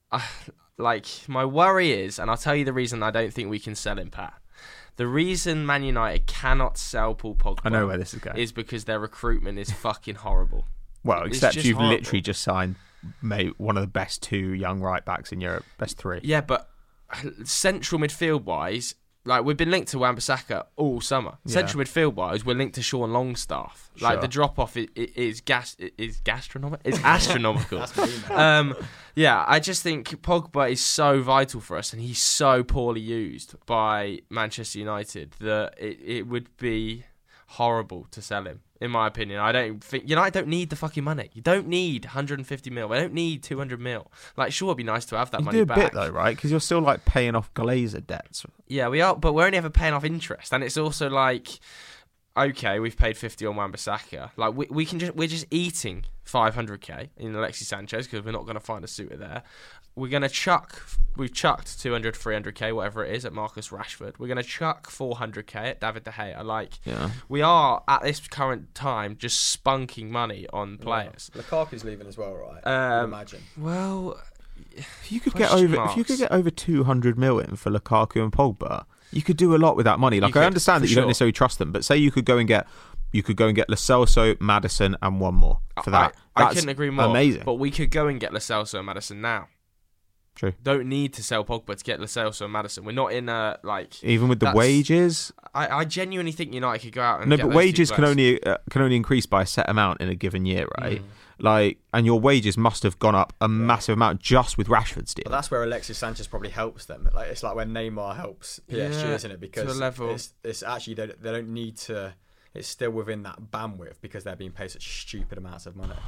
S3: my worry is, and I'll tell you the reason I don't think we can sell him, Pat. The reason Man United cannot sell Paul Pogba,
S5: I know where this is going,
S3: is because their recruitment is fucking horrible.
S5: Well, except you've literally just signed one of the best 2 young right backs in Europe, best 3.
S3: Yeah, but central midfield wise, we've been linked to Wan-Bissaka all summer. Yeah. Central midfield wise, we're linked to Sean Longstaff. The drop off is gastronomical. It's astronomical.
S4: That's me, man.
S3: Yeah, I just think Pogba is so vital for us, and he's so poorly used by Manchester United that it would be horrible to sell him. In my opinion, I don't think United don't need the fucking money. You don't need 150 mil. They don't need 200 mil. Sure, it'd be nice to have that money back.
S5: You do a bit though, right? Because you're still paying off Glazer debts.
S3: Yeah, we are, but we're only ever paying off interest, and it's also okay, we've paid 50 on Wan-Bissaka. We're just eating 500k in Alexis Sanchez because we're not going to find a suitor there. We've chucked 200, 300k, whatever it is, at Marcus Rashford. We're going to chuck 400k at David De Gea. We are, at this current time, just spunking money on players.
S4: Lukaku's leaving as well, right? I imagine.
S3: Well,
S5: if you could get over 200 million for Lukaku and Pogba, you could do a lot with that money. I understand that you don't necessarily trust them, but say you could go and get Lo Celso, Maddison, and one more for that.
S3: I couldn't agree more.
S5: Amazing.
S3: But we could go and get Lo Celso and Maddison now.
S5: True.
S3: Don't need to sell Pogba to get Lo Celso and Maddison. We're not in a
S5: even with the wages.
S3: I genuinely think United could go out and get
S5: but wages can only increase by a set amount in a given year, right? And your wages must have gone up a massive amount just with Rashford's deal.
S4: But that's where Alexis Sanchez probably helps them. It's like when Neymar helps PSG, isn't it? Because
S3: to a level.
S4: It's actually they don't need to. It's still within that bandwidth because they're being paid such stupid amounts of money.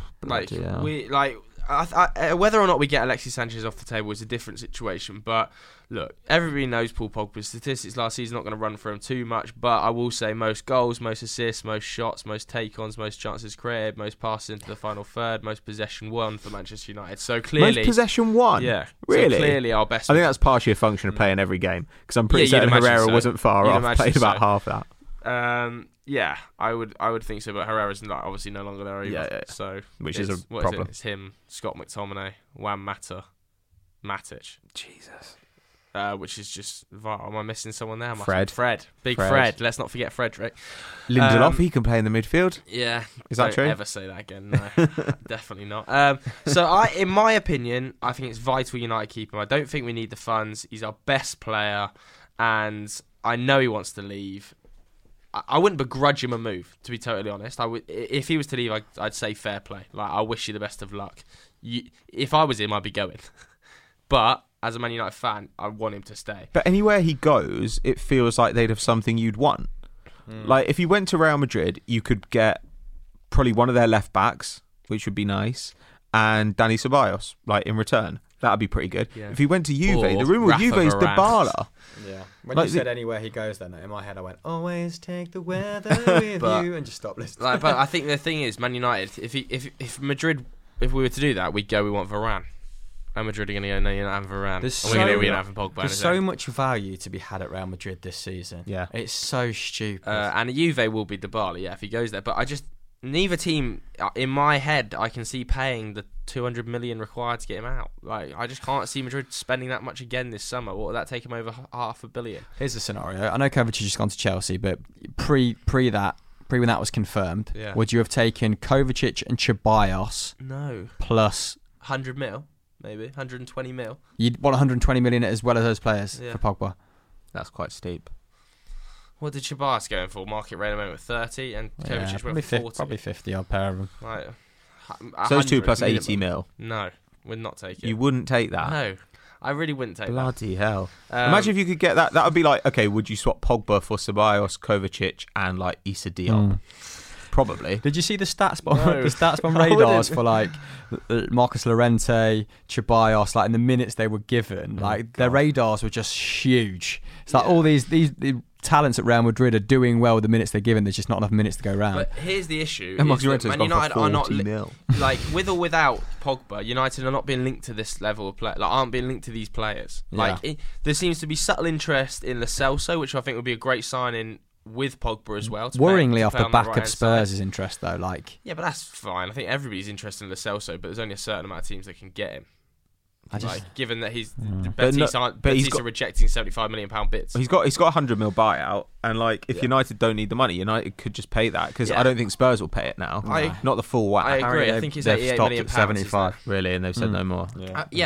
S3: Whether or not we get Alexis Sanchez off the table is a different situation. But look, everybody knows Paul Pogba's statistics last season. Not going to run for him too much, but I will say most goals, most assists, most shots, most take-ons, most chances created, most passes into the final third, most possession won for Manchester United. So clearly,
S5: most possession won.
S3: Yeah,
S5: really.
S3: So clearly, our best.
S5: I think that's partially a function of playing every game because I'm pretty certain Herrera wasn't far off. Played about half that.
S3: Yeah, I would think so, but Herrera's obviously no longer there either.
S5: Yeah.
S3: So
S5: Which is a
S3: what
S5: problem.
S3: It's him, Scott McTominay, Juan Mata, Matic.
S5: Jesus.
S3: Which is just... Am I missing someone there?
S5: Fred.
S3: Big
S5: Fred.
S3: Fred. Let's not forget Frederick.
S5: Lindelof, he can play in the midfield.
S3: Yeah.
S5: Is that true?
S3: Don't ever say that again. No, definitely not. So, in my opinion, I think it's vital United keep him. I don't think we need the funds. He's our best player, and I know he wants to leave. I wouldn't begrudge him a move, to be totally honest. I would, if he was to leave, I'd say fair play. Like, I wish you the best of luck. If I was him, I'd be going. But as a Man United fan, I want him to stay.
S5: But anywhere he goes, it feels like they'd have something you'd want. Like, if you went to Real Madrid, you could get probably one of their left backs, which would be nice, and Dani Ceballos, like, in return. That'd be pretty good.
S3: Yeah.
S5: If he went to Juve,
S3: Or
S5: the rumour with
S3: Rafa
S5: Juve is
S3: Varane.
S5: Dybala.
S4: Yeah. When
S5: Like
S4: you said anywhere he goes, then in my head I went, always take the weather with
S3: But-
S4: you, and just stop listening.
S3: Like, but I think the thing is, Man United, if Madrid, if we were to do that, we'd go, we want Varane. And Madrid are going to go, no, you're not having Varane.
S4: There's
S3: And we're
S4: so-
S3: going to have Pogba.
S4: There's so much value to be had at Real Madrid this season.
S5: Yeah.
S4: It's so stupid.
S3: And Juve will be Dybala, yeah, if he goes there. But neither team, in my head, I can see paying the 200 million required to get him out. Like, I just can't see Madrid spending that much again this summer. What would that take him over $500 million?
S4: Here's the scenario. I know Kovacic has just gone to Chelsea, but pre when that was confirmed,
S3: Yeah.
S4: would you have taken Kovacic and Ceballos
S3: No.
S4: plus
S3: 100 mil, maybe. 120 mil.
S4: you'd want 120 million as well as those players
S3: Yeah.
S4: for Pogba?
S5: That's quite steep.
S3: What did Ceballos going for? Market rate at the moment 30 and Kovacic
S4: probably
S3: went for 40.
S4: probably 50 odd pair of them.
S3: Like,
S5: So those two
S3: 100
S5: plus 80
S3: minimum.
S5: mil.
S3: No, we're not taking
S5: You wouldn't take that?
S3: No, I really wouldn't take
S5: Bloody hell.
S3: that.
S5: Imagine if you could get that. That would be like, okay, would you swap Pogba for Ceballos, Kovacic, and like Issa Diop? Probably.
S4: Did you see the stats bomb?
S3: No.
S4: The stats bomb
S5: I
S4: radars
S5: wouldn't.
S4: for like Marcus Llorente, Ceballos, like in the minutes they were given, like their radars were just huge. It's like all these talents at Real Madrid are doing well with the minutes they're given. There's just not enough minutes to go around.
S3: But here's the issue:
S5: And Marcus
S3: is that
S5: Llorente's
S3: Man
S5: gone
S3: United
S5: for
S3: are not
S5: 40 mil.
S3: like with or without Pogba. United are not being linked to this level of play. Like, aren't being linked to these players. Like, there seems to be subtle interest in Lo Celso, which I think would be a great signing with Pogba as well.
S4: Worryingly, off
S3: play
S4: the
S3: on
S4: back
S3: right-hand
S4: of Spurs'
S3: side.
S4: interest though, like
S3: Yeah, but that's fine. I think everybody's interested in Lo Celso, but there's only a certain amount of teams that can get him.
S4: I just
S3: Like, given that he's
S5: But no-
S3: Betis, aren't,
S5: but he's
S3: Betis
S5: got-
S3: are rejecting £75 million bids.
S5: He's got a 100 mil buyout, and like if United don't need the money, United could just pay that because
S3: Yeah.
S5: I don't think Spurs will pay it now.
S3: I
S5: Not the full whack.
S3: I agree.
S4: Apparently
S3: I think it's
S4: they've
S3: 88
S4: stopped
S3: million
S4: at
S3: pounds.
S4: 75.
S5: Really, and they've said no more.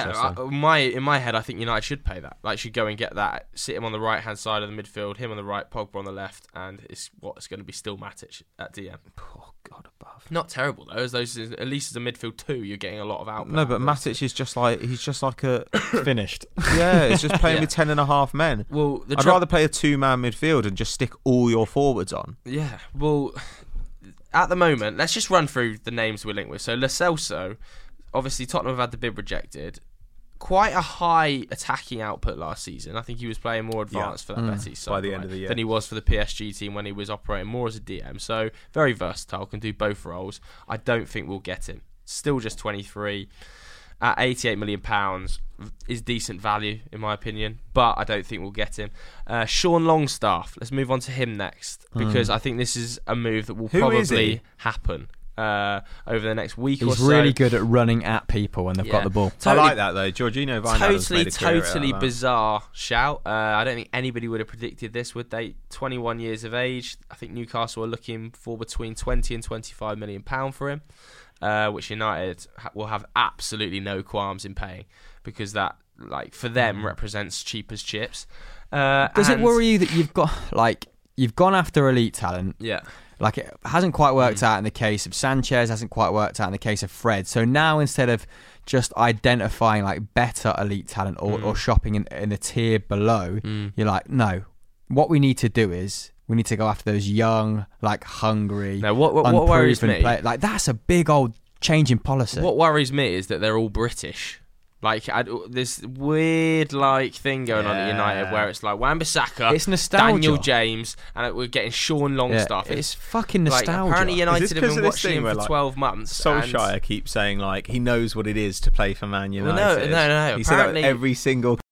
S3: In my head, I think United should pay that. Like, should go and get that. Sit him on the right hand side of the midfield, him on the right, Pogba on the left, and it's going to be still Matic at DM.
S5: Oh God above.
S3: Not terrible though. As those, at least as a midfield two, you're getting a lot of output.
S5: No, but Matic is just like a
S4: finished.
S5: yeah. It's just playing
S3: Yeah.
S5: with 10.5 men.
S3: Well,
S5: I'd rather play a 2-man midfield and just stick all your forwards on.
S3: Yeah, well, at the moment, let's just run through the names we're linked with. So, Lo Celso, obviously Tottenham have had the bid rejected. Quite a high attacking output last season. I think he was playing more advanced for that Betis side
S5: By the end of the year.
S3: than he was for the PSG team when he was operating more as a DM. So, very versatile, can do both roles. I don't think we'll get him. Still just 23. At £88 million is decent value, in my opinion, but I don't think we'll get him. Sean Longstaff, let's move on to him next, because I think this is a move that will
S5: Who is
S3: probably
S5: he?
S3: happen over the next week or
S4: He's
S3: so.
S4: really good at running at people when they've got the ball.
S5: I like that though. Jorginho Wijnaldum's made a career out of
S3: Totally
S5: that.
S3: bizarre shout. I don't think anybody would have predicted this, would they? 21 years of age. I think Newcastle are looking for between 20 and £25 million for him, which United will have absolutely no qualms in paying, because that, like, for them represents cheap as chips.
S4: Does it worry you that you've gone after elite talent?
S3: Yeah.
S4: Like, it hasn't quite worked out in the case of Sanchez, hasn't quite worked out in the case of Fred. So now, instead of just identifying like better elite talent or shopping in the tier below, you're like, no, what we need to do is we need to go after those young, like hungry,
S3: Now, what worries
S4: unproven
S3: me?
S4: players. Like, that's a big old change in policy.
S3: What worries me is that they're all British. Like, this weird like thing going on at United where it's like Wan-Bissaka,
S4: It's nostalgia.
S3: Daniel James, and we're getting Sean Longstaff.
S4: It's fucking
S3: like,
S4: nostalgia.
S3: apparently
S5: Is
S3: United
S5: this
S3: have
S5: 'cause
S3: been
S5: of this
S3: watching
S5: thing
S3: him
S5: where,
S3: for
S5: like,
S3: 12 months.
S5: Solskjaer keeps saying like he knows what it is to play for Man United.
S3: no.
S5: He said that
S3: Apparently,
S5: every single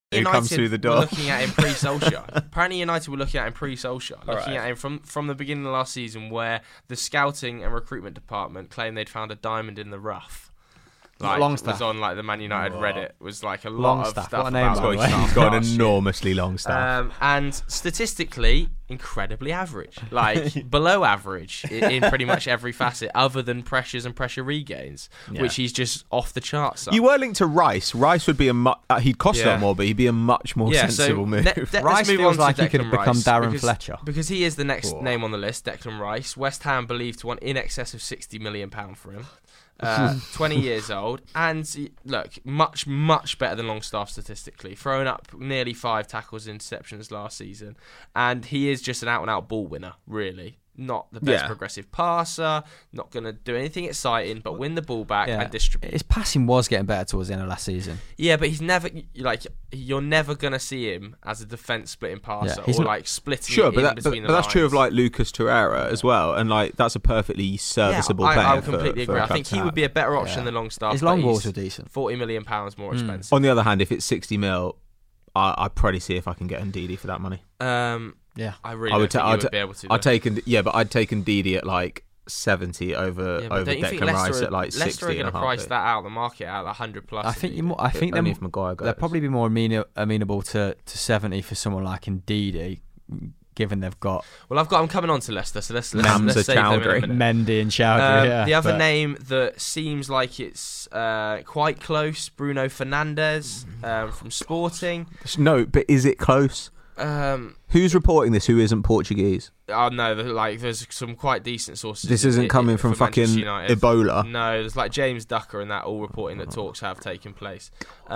S5: who comes through the door.
S3: Were looking at him pre-Solskjaer. Apparently, United were looking at him pre-Solskjaer, looking at him from the beginning of last season, where the scouting and recruitment department claimed they'd found a diamond in the rough. Like,
S4: Longstaff
S3: was on like the Man United Reddit. Was like a lot
S4: Longstaff,
S3: of stuff
S4: what a name,
S3: about
S4: by the way.
S3: Longstaff
S5: He's got an
S3: last year.
S5: enormously long staff.
S3: And statistically, incredibly average. Like, below average in pretty much every facet, other than pressures and pressure regains, which he's just off the charts.
S5: You were linked to Rice. Rice would be he'd cost a lot more, but he'd be a much more sensible move.
S4: Rice feels like he could have become Darren
S3: because,
S4: Fletcher.
S3: Because he is the next name on the list, Declan Rice. West Ham believed to want in excess of £60 million for him. 20 years old, and look, much better than Longstaff statistically, throwing up nearly 5 tackles and interceptions last season, and he is just an out-and-out ball winner, really. Not the best progressive passer, not going to do anything exciting, but win the ball back and distribute.
S4: His passing was getting better towards the end of last season.
S3: Yeah, but he's never, like, you're never going to see him as a defence splitting passer or like splitting it in between the lines.
S5: That's true of like Lucas Torreira as well, and like that's a perfectly serviceable player.
S3: I completely agree. I think he would be a better option than Longstaff.
S4: His long balls are decent.
S3: £40 million more expensive.
S5: On the other hand, if it's 60 mil, I'd probably see if I can get Ndidi for that money.
S3: Yeah, I really don't think you would be able to.
S5: I'd take Ndidi at like 70 over Declan Rice at like 60.
S3: Leicester are going to price that out the market at 100 plus.
S4: I think
S5: only if Maguire goes.
S4: they'll probably be more amenable to 70 for someone like Ndidi, given they've got.
S3: Well, I'm coming on to Leicester, so let's
S5: Hamza
S3: save them in a
S5: Chowdhury.
S3: minute.
S4: Mendy and Chowdhury.
S3: The other name that seems like it's quite close, Bruno Fernandes from Sporting.
S5: No, but is it close? Who's reporting this? Who isn't Portuguese?
S3: Oh no, there's some quite decent sources.
S5: This isn't coming from fucking Ebola.
S3: No, there's like James Ducker and that all reporting that talks have taken place.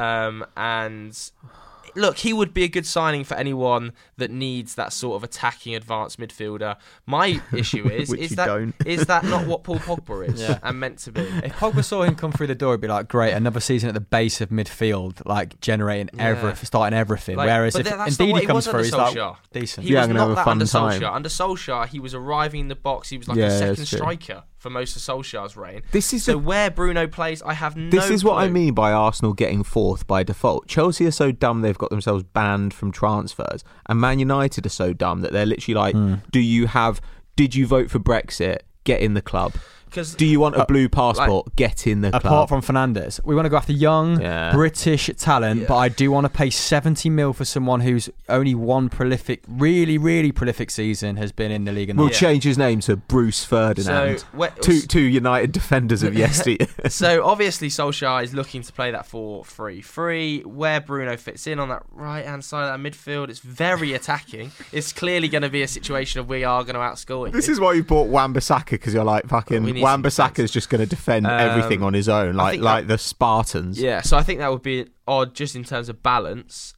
S3: And look, he would be a good signing for anyone that needs that sort of attacking advanced midfielder. My issue is is that not what Paul Pogba is and meant to be?
S4: If Pogba saw him come through the door, he'd be like, great, another season at the base of midfield, like generating starting everything.
S3: Like,
S4: whereas if Ndidi comes through, he's like, decent.
S3: He was
S5: I'm
S3: not
S5: gonna have a
S3: that
S5: fun
S3: under
S5: time.
S3: Solskjaer. Under Solskjaer, he was arriving in the box. He was like a second striker for most of Solskjaer's reign. Where Bruno plays, I have no
S5: This is what
S3: clue.
S5: I mean by Arsenal getting fourth by default. Chelsea are so dumb they've got themselves banned from transfers, and Man United are so dumb that they're literally like, did you vote for Brexit? Get in the club. Do you want a blue passport? Get in the club.
S4: Apart from Fernandes, we want to go after young British talent, but I do want to pay 70 mil for someone who's only one really prolific season has been in the league.
S5: We'll change his name to Bruce Ferdinand. Two United defenders of yesteryear.
S3: So obviously Solskjaer is looking to play that 4-3-3, where Bruno fits in on that right-hand side of that midfield. It's very attacking. It's clearly going to be a situation of we are going to outscore you.
S5: This is why you bought Wan-Bissaka, because you're like, fucking Wan-Bissaka's just going to defend everything on his own, like the Spartans.
S3: Yeah, so I think that would be odd just in terms of balance.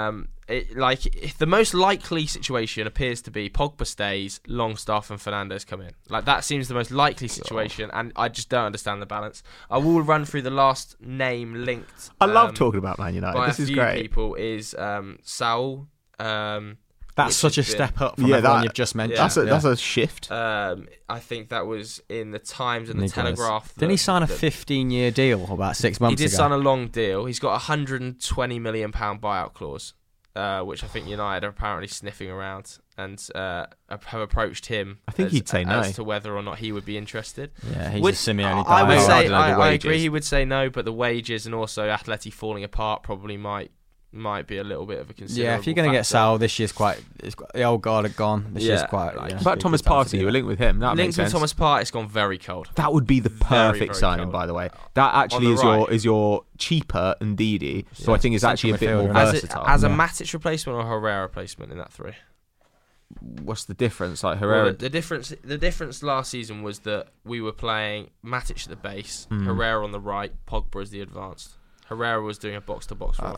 S3: If the most likely situation appears to be Pogba stays, Longstaff and Fernandes come in. Like, that seems the most likely situation, and I just don't understand the balance. I will run through the last name linked.
S5: I love talking about Man United. This is great.
S3: People is Saul.
S4: That's such a step up from everyone you've just mentioned.
S5: That's a shift.
S3: I think that was in the Times and the Telegraph.
S4: Didn't he sign a 15-year deal about 6 months ago?
S3: He did sign a long deal. He's got a £120 million buyout clause, which I think United are apparently sniffing around and have approached him.
S5: I think he'd say no
S3: as to whether or not he would be interested.
S4: Yeah, he's a Simeone
S3: I would
S4: guy.
S3: say I agree. He would say no, but the wages and also Atleti falling apart probably might be a little bit of a considerable
S4: if you're going to get Sal, this year's the old guard are gone. This year's quite.
S5: About Thomas Partey, you were linked with him. That
S3: linked
S5: makes sense.
S3: with Thomas Partey, it's gone very cold.
S5: That would be the perfect
S3: very
S5: signing,
S3: cold.
S5: by the way. That actually is your cheaper Ndidi, so I think it's actually a bit more versatile.
S3: As a Matic replacement or Herrera replacement in that three?
S5: What's the difference? Like Herrera,
S3: the difference last season was that we were playing Matic at the base, Herrera on the right, Pogba as the advanced. Herrera was doing a box-to-box role.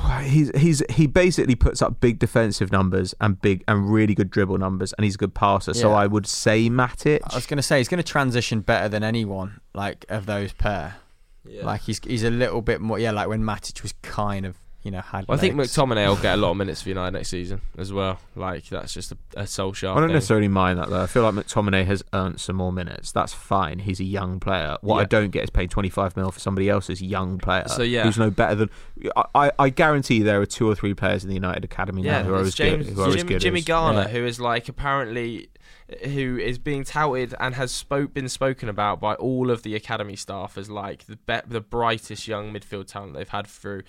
S5: He basically puts up big defensive numbers and really good dribble numbers, and he's a good passer. So I would say Matic.
S4: I was going to say he's going to transition better than anyone of those pair. Yeah. Like he's a little bit more like when Matic was kind of had.
S3: Well, I think
S4: legs.
S3: McTominay will get a lot of minutes for United next season as well. Like, that's just a Solskjaer
S5: I don't
S3: thing.
S5: necessarily mind that though. I feel like McTominay has earned some more minutes. That's fine. He's a young player. What I don't get is paid 25 mil for somebody else's young player who's no better than. I guarantee there are 2 or 3 players in the United academy now who are as good.
S3: Jimmy Garner, who is like apparently. Who is being touted and has been spoken about by all of the academy staff as like the brightest young midfield talent they've had through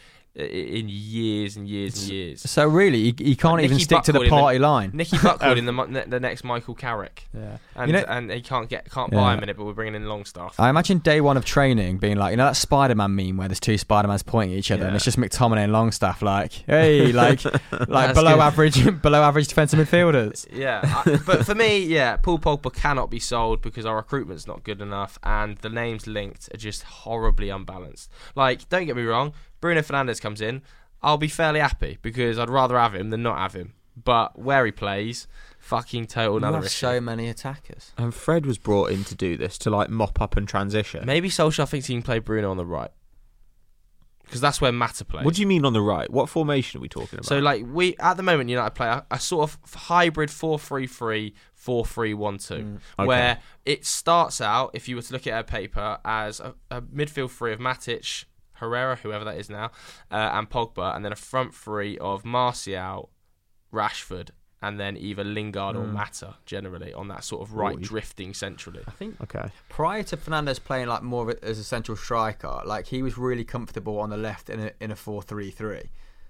S3: in years and years and years.
S4: So really, he can't even stick to the party line.
S3: Nicky Buckwood in the next Michael Carrick.
S4: Yeah,
S3: and he can't buy him in it, but we're bringing in Longstaff.
S4: I imagine day one of training being like, that Spider-Man meme where there's 2 Spider-Mans pointing at each other, and it's just McTominay and Longstaff like, hey, like below average defensive midfielders.
S3: Yeah, but for me, Paul Pogba cannot be sold because our recruitment's not good enough, and the names linked are just horribly unbalanced. Like, don't get me wrong, Bruno Fernandes comes in, I'll be fairly happy because I'd rather have him than not have him. But where he plays, fucking total another issue.
S4: So many attackers.
S5: And Fred was brought in to do this, to like mop up and transition.
S3: Maybe Solskjaer thinks he can play Bruno on the right. Because that's where Mata plays.
S5: What do you mean on the right? What formation are we talking about?
S3: So, like, we at the moment, United play a sort of hybrid 4-3-3, 4-3-1-2, where it starts out, if you were to look at our paper, as a midfield 3 of Matic, Herrera, whoever that is now, and Pogba, and then a front 3 of Martial, Rashford, and then either Lingard or Mata, generally, on that sort of right drifting centrally.
S4: I think prior to Fernandes playing like more of it as a central striker, like he was really comfortable on the left in a 4-3-3.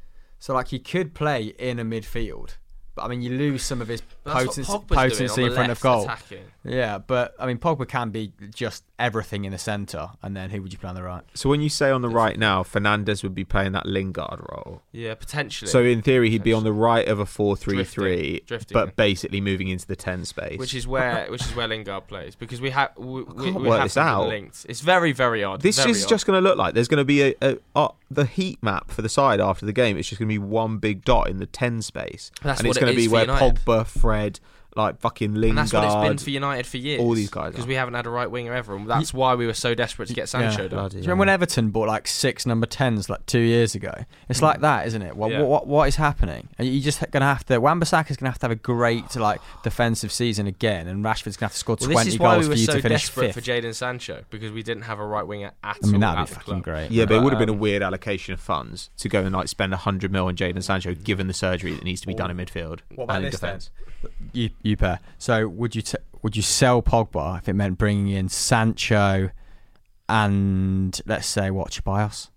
S4: So like he could play in a midfield. But I mean, you lose some of his potency in front of goal.
S3: Attacking.
S4: Yeah, but I mean, Pogba can be just everything in the centre, and then who would you play on the right?
S5: So when you say on the right now, Fernandes would be playing that Lingard role.
S3: Yeah, potentially.
S5: So in theory, he'd be on the right of a 4-3-3,
S3: drifting,
S5: but basically moving into the 10 space,
S3: which is where Lingard plays, because we have
S5: this out.
S3: Linked. It's very, very odd.
S5: This is just going to look like there's going to be the heat map for the side after the game. It's just going to be one big dot in the 10 space,
S3: and
S5: it's going to be where Pogba, Fred, like fucking Lingard,
S3: and that's what it's been for United for years.
S5: All these guys,
S3: because we haven't had a right winger ever, and that's why we were so desperate to get Sancho.
S4: Do you remember when Everton bought like 6 number 10s like 2 years ago? It's like that, isn't it? What is happening? Are you just going to have to? Wan-Bissaka's going to have a great like defensive season again, and Rashford's going to have to score 20 goals for you to finish 5th. This is why we were so desperate
S3: for Jadon Sancho, because we didn't have a right winger at
S4: all. I mean,
S3: that'd
S4: be fucking great.
S5: Yeah, but it would have been a weird allocation of funds to go and like spend 100 mil on Jadon Sancho, given the surgery that needs to be done in midfield and in defence.
S4: You pair. So would you sell Pogba if it meant bringing in Sancho and let's say Ceballos?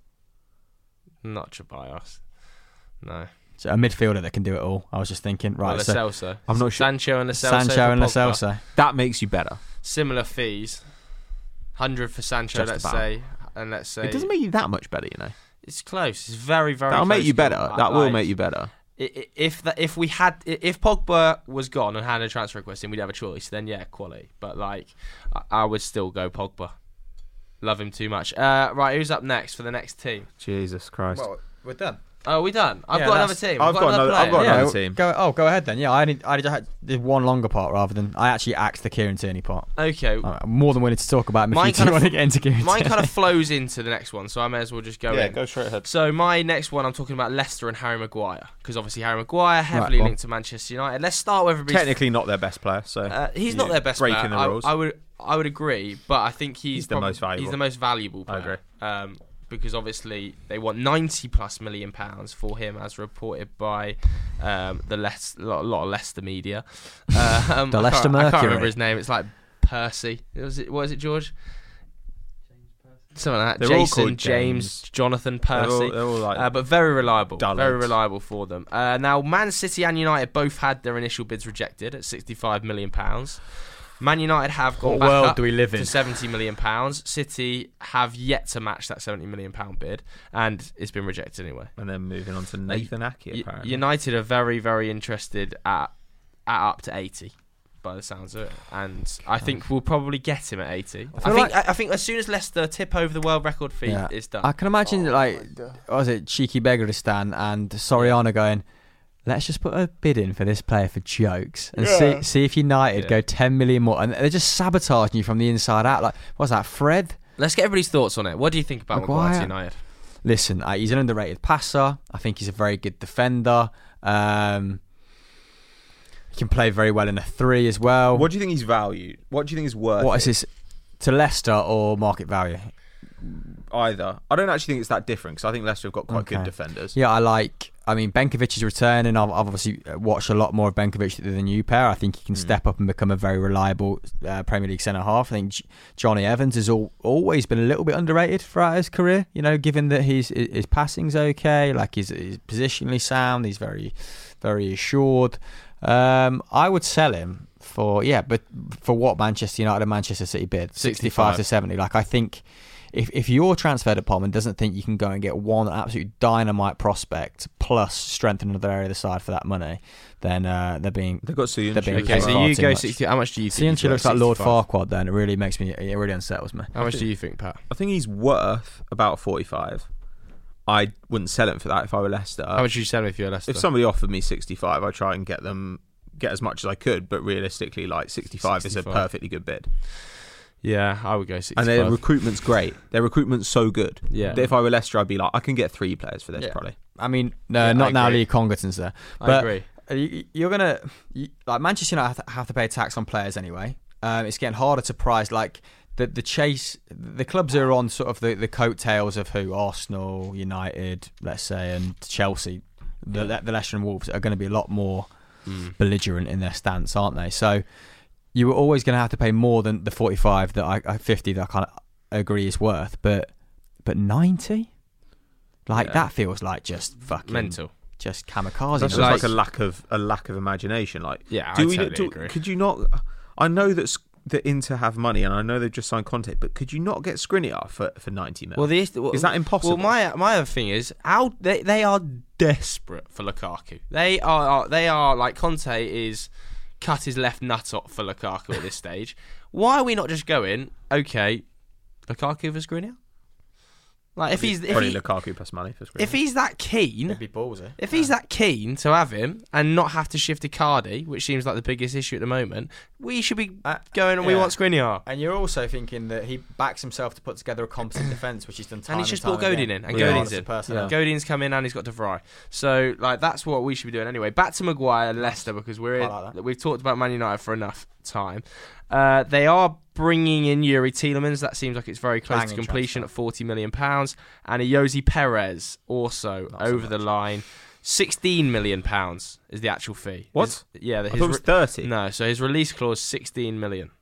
S3: Not Ceballos. No.
S4: So a midfielder that can do it all. I was just thinking, right?
S3: Lo Celso.
S5: I'm not sure.
S3: Sancho and Lo Celso.
S4: Sancho and Lo Celso.
S5: That makes you better.
S3: Similar fees. 100 for Sancho, let's say, and let's say
S5: it doesn't make you that much better, you know.
S3: It's close. It's very, very.
S5: That'll
S3: close
S5: make you better. That will
S3: like,
S5: make you better.
S3: If Pogba was gone and had a transfer request and we'd have a choice, then yeah, quality. But like, I would still go Pogba. Love him too much. Right, who's up next for the next team?
S5: Jesus Christ.
S4: Well, we're done.
S3: Oh, are we done? I've got another team.
S5: I've got another team.
S4: Go ahead then. Yeah, I just did one longer part rather than I actually axed the Kieran Tierney part.
S3: Okay.
S4: I'm more than willing to talk about him if you want to get into Kieran Tierney.
S3: Mine kind of flows into the next one, so I may as well just go in.
S5: Yeah, go straight ahead.
S3: So my next one, I'm talking about Leicester and Harry Maguire, because obviously Harry Maguire heavily linked to Manchester United. Let's start with everybody.
S5: Technically not their best player, so
S3: he's not their best player.
S5: Breaking the rules.
S3: I would agree, but I think he's
S5: the most valuable.
S3: He's the most valuable player.
S5: I agree.
S3: Because obviously they want £90+ million for him, as reported by a lot of Leicester media.
S4: The Leicester Mercury.
S3: I can't remember his name. It's like Percy. What is it, George? Something like that.
S5: They're
S3: Jason, James, Jonathan, Percy.
S5: They're all like
S3: but very reliable.
S5: dullards.
S3: Very reliable for them. Now, Man City and United both had their initial bids rejected at £65 million. Man United have gone back up to £70 million. City have yet to match that £70 million bid, and it's been rejected anyway.
S5: And then moving on to Nathan Ake, apparently.
S3: United are very, very interested at up to 80, by the sounds of it, and I think we'll probably get him at 80. I think as soon as Leicester tip over the world record fee, it's done.
S4: I can imagine what was it, Cheeky Begaristan and Soriano going, let's just put a bid in for this player for jokes and see if United go 10 million more, and they're just sabotaging you from the inside out. Like, what's that, Fred?
S3: Let's get everybody's thoughts on it. What do you think about Maguire to United?
S4: listen, he's an underrated passer. I think he's a very good defender. He can play very well in a 3 as well.
S5: What do you think he's valued? What do you think is worth?
S4: What is his to Leicester or market value?
S5: Either. I don't actually think it's that different because I think Leicester have got quite good defenders.
S4: Yeah, I mean, Benkovic is returning. I've obviously watched a lot more of Benkovic than you pair. I think he can step up and become a very reliable Premier League centre-half. I think Johnny Evans has always been a little bit underrated throughout his career, given that his passing's okay, like he's positionally sound, he's very, very assured. I would sell him for what Manchester United and Manchester City bid, 65 to 70. Like, I think if you're transferred at Palm and doesn't think you can go and get one absolute dynamite prospect plus strengthen another area of the side for that money, then they've got
S3: Soyuncu. Okay, so you go 60. How much do you think?
S4: Soyuncu looks like Lord Farquaad. Then it really unsettles me.
S3: How much do you think, Pat?
S5: I think he's worth about 45. I wouldn't sell him for that if I were Leicester.
S3: How much would you sell him if you were Leicester?
S5: If somebody offered me 65, I'd try and get as much as I could. But realistically, like 65 is a perfectly good bid.
S3: Yeah, I would go 65.
S5: And their recruitment's great. Their recruitment's so good.
S3: Yeah.
S5: If I were Leicester, I'd be like, I can get 3 players for this probably.
S4: I mean, not now. Lee Congerton's there. But
S3: I agree.
S4: You're gonna Manchester United have to pay tax on players anyway. It's getting harder to price. Like the chase, the clubs are on sort of the coattails of who Arsenal, United, let's say, and Chelsea. The Leicester and Wolves are going to be a lot more belligerent in their stance, aren't they? So you were always going to have to pay more than the 45 50 that I kind of agree is worth, but 90, that feels like just fucking
S3: mental,
S4: just kamikaze.
S5: That's just like a lack of imagination. Like,
S3: yeah, I totally agree.
S5: Could you not? I know that Inter have money, and I know they've just signed Conte, but could you not get Skriniar for 90 mil?
S3: Well, is
S5: that impossible?
S3: Well, my other thing is how they are desperate for Lukaku. They are like Conte is cut his left nut off for Lukaku at this stage. Why are we not just going, okay, Lukaku for Skriniar? Like
S5: Lukaku plus money for Skriniar.
S3: If he's that keen,
S4: it'd be ballsy.
S3: If he's that keen to have him and not have to shift to Icardi, which seems like the biggest issue at the moment, we should be going and we want Skriniar.
S4: And you're also thinking that he backs himself to put together a competent defence, which he's done time
S3: and he's just
S4: brought
S3: Godin in, and Godin's in. Godin's come in and he's got De Vrij. So that's what we should be doing anyway. Back to Maguire and Leicester, because we've talked about Man United for enough time. They are bringing in Yuri Tielemans. That seems like it's very close to completion at £40 million. And a Jose Perez also over the line. £16 million is the actual fee.
S5: What?
S3: I
S5: thought it was 30.
S3: No, so his release clause $16 million.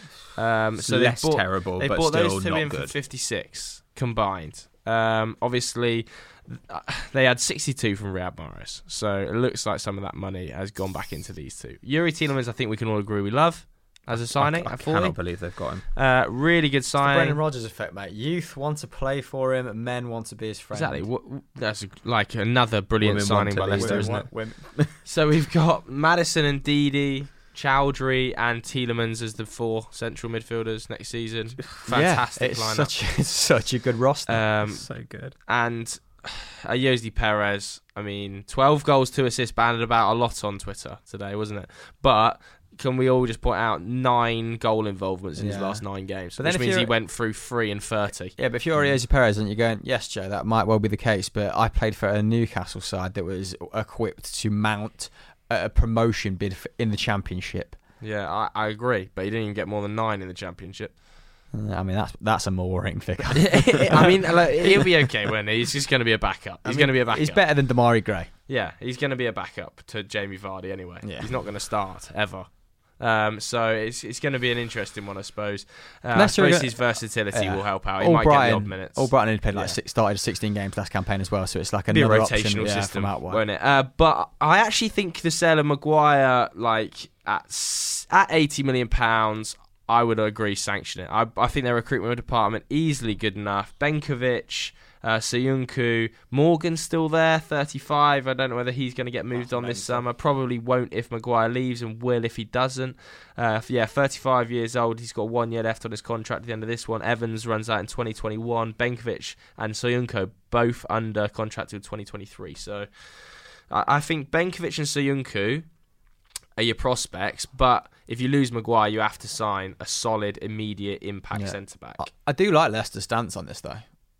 S5: So less terrible,
S3: they
S5: but
S3: bought
S5: still
S3: those two
S5: not
S3: in
S5: good.
S3: for 56 combined. Obviously, they had 62 from Riyad Mahrez, so it looks like some of that money has gone back into these two. Yuri Tielemans, I think we can all agree we love as a signing.
S5: I cannot believe they've got him.
S3: Really good signing.
S4: It's the Brendan Rodgers effect, mate. Youth want to play for him, men want to be his friend.
S3: Exactly. That's like another brilliant signing by Leicester, isn't it? So we've got Maddison and Didi, Chowdhury and Tielemans as the 4 central midfielders next season. Fantastic lineup.
S4: It's such a good roster.
S5: So good.
S3: And Jose Perez, 12 goals, 2 assists, banded about a lot on Twitter today, wasn't it? But can we all just point out 9 goal involvements in his last 9 games? Which means he went through 3 and 30.
S4: Yeah, but if you're Jose Perez and you're going, yes, Joe, that might well be the case, but I played for a Newcastle side that was equipped to mount a promotion bid in the Championship.
S3: Yeah, I agree, but he didn't even get more than 9 in the Championship.
S4: That's a more worrying figure.
S3: He'll be okay, won't he? He's just going to be a backup. He's going to be a backup.
S4: He's better than Damari Gray.
S3: Yeah, he's going to be a backup to Jamie Vardy anyway.
S4: Yeah.
S3: He's not going to start ever. So it's going to be an interesting one, I suppose. I suppose his versatility will help out. He might get the odd minutes.
S4: All Brighton had played started 16 games last campaign as well, so it's like another
S3: rotational
S4: option,
S3: system,
S4: from out wide.
S3: won't it? But I actually think the sale of Maguire, at £80 million, I would agree sanction it. I think their recruitment department easily good enough. Benkovic, Soyuncu, Morgan's still there, 35. I don't know whether he's going to get moved on this summer. Probably won't if Maguire leaves, and will if he doesn't. 35 years old. He's got 1 year left on his contract at the end of this one. Evans runs out in 2021. Benkovic and Soyuncu both under contract till 2023. So I think Benkovic and Soyuncu are your prospects, but if you lose Maguire, you have to sign a solid, immediate impact centre-back.
S4: I do like Leicester's stance on this, though.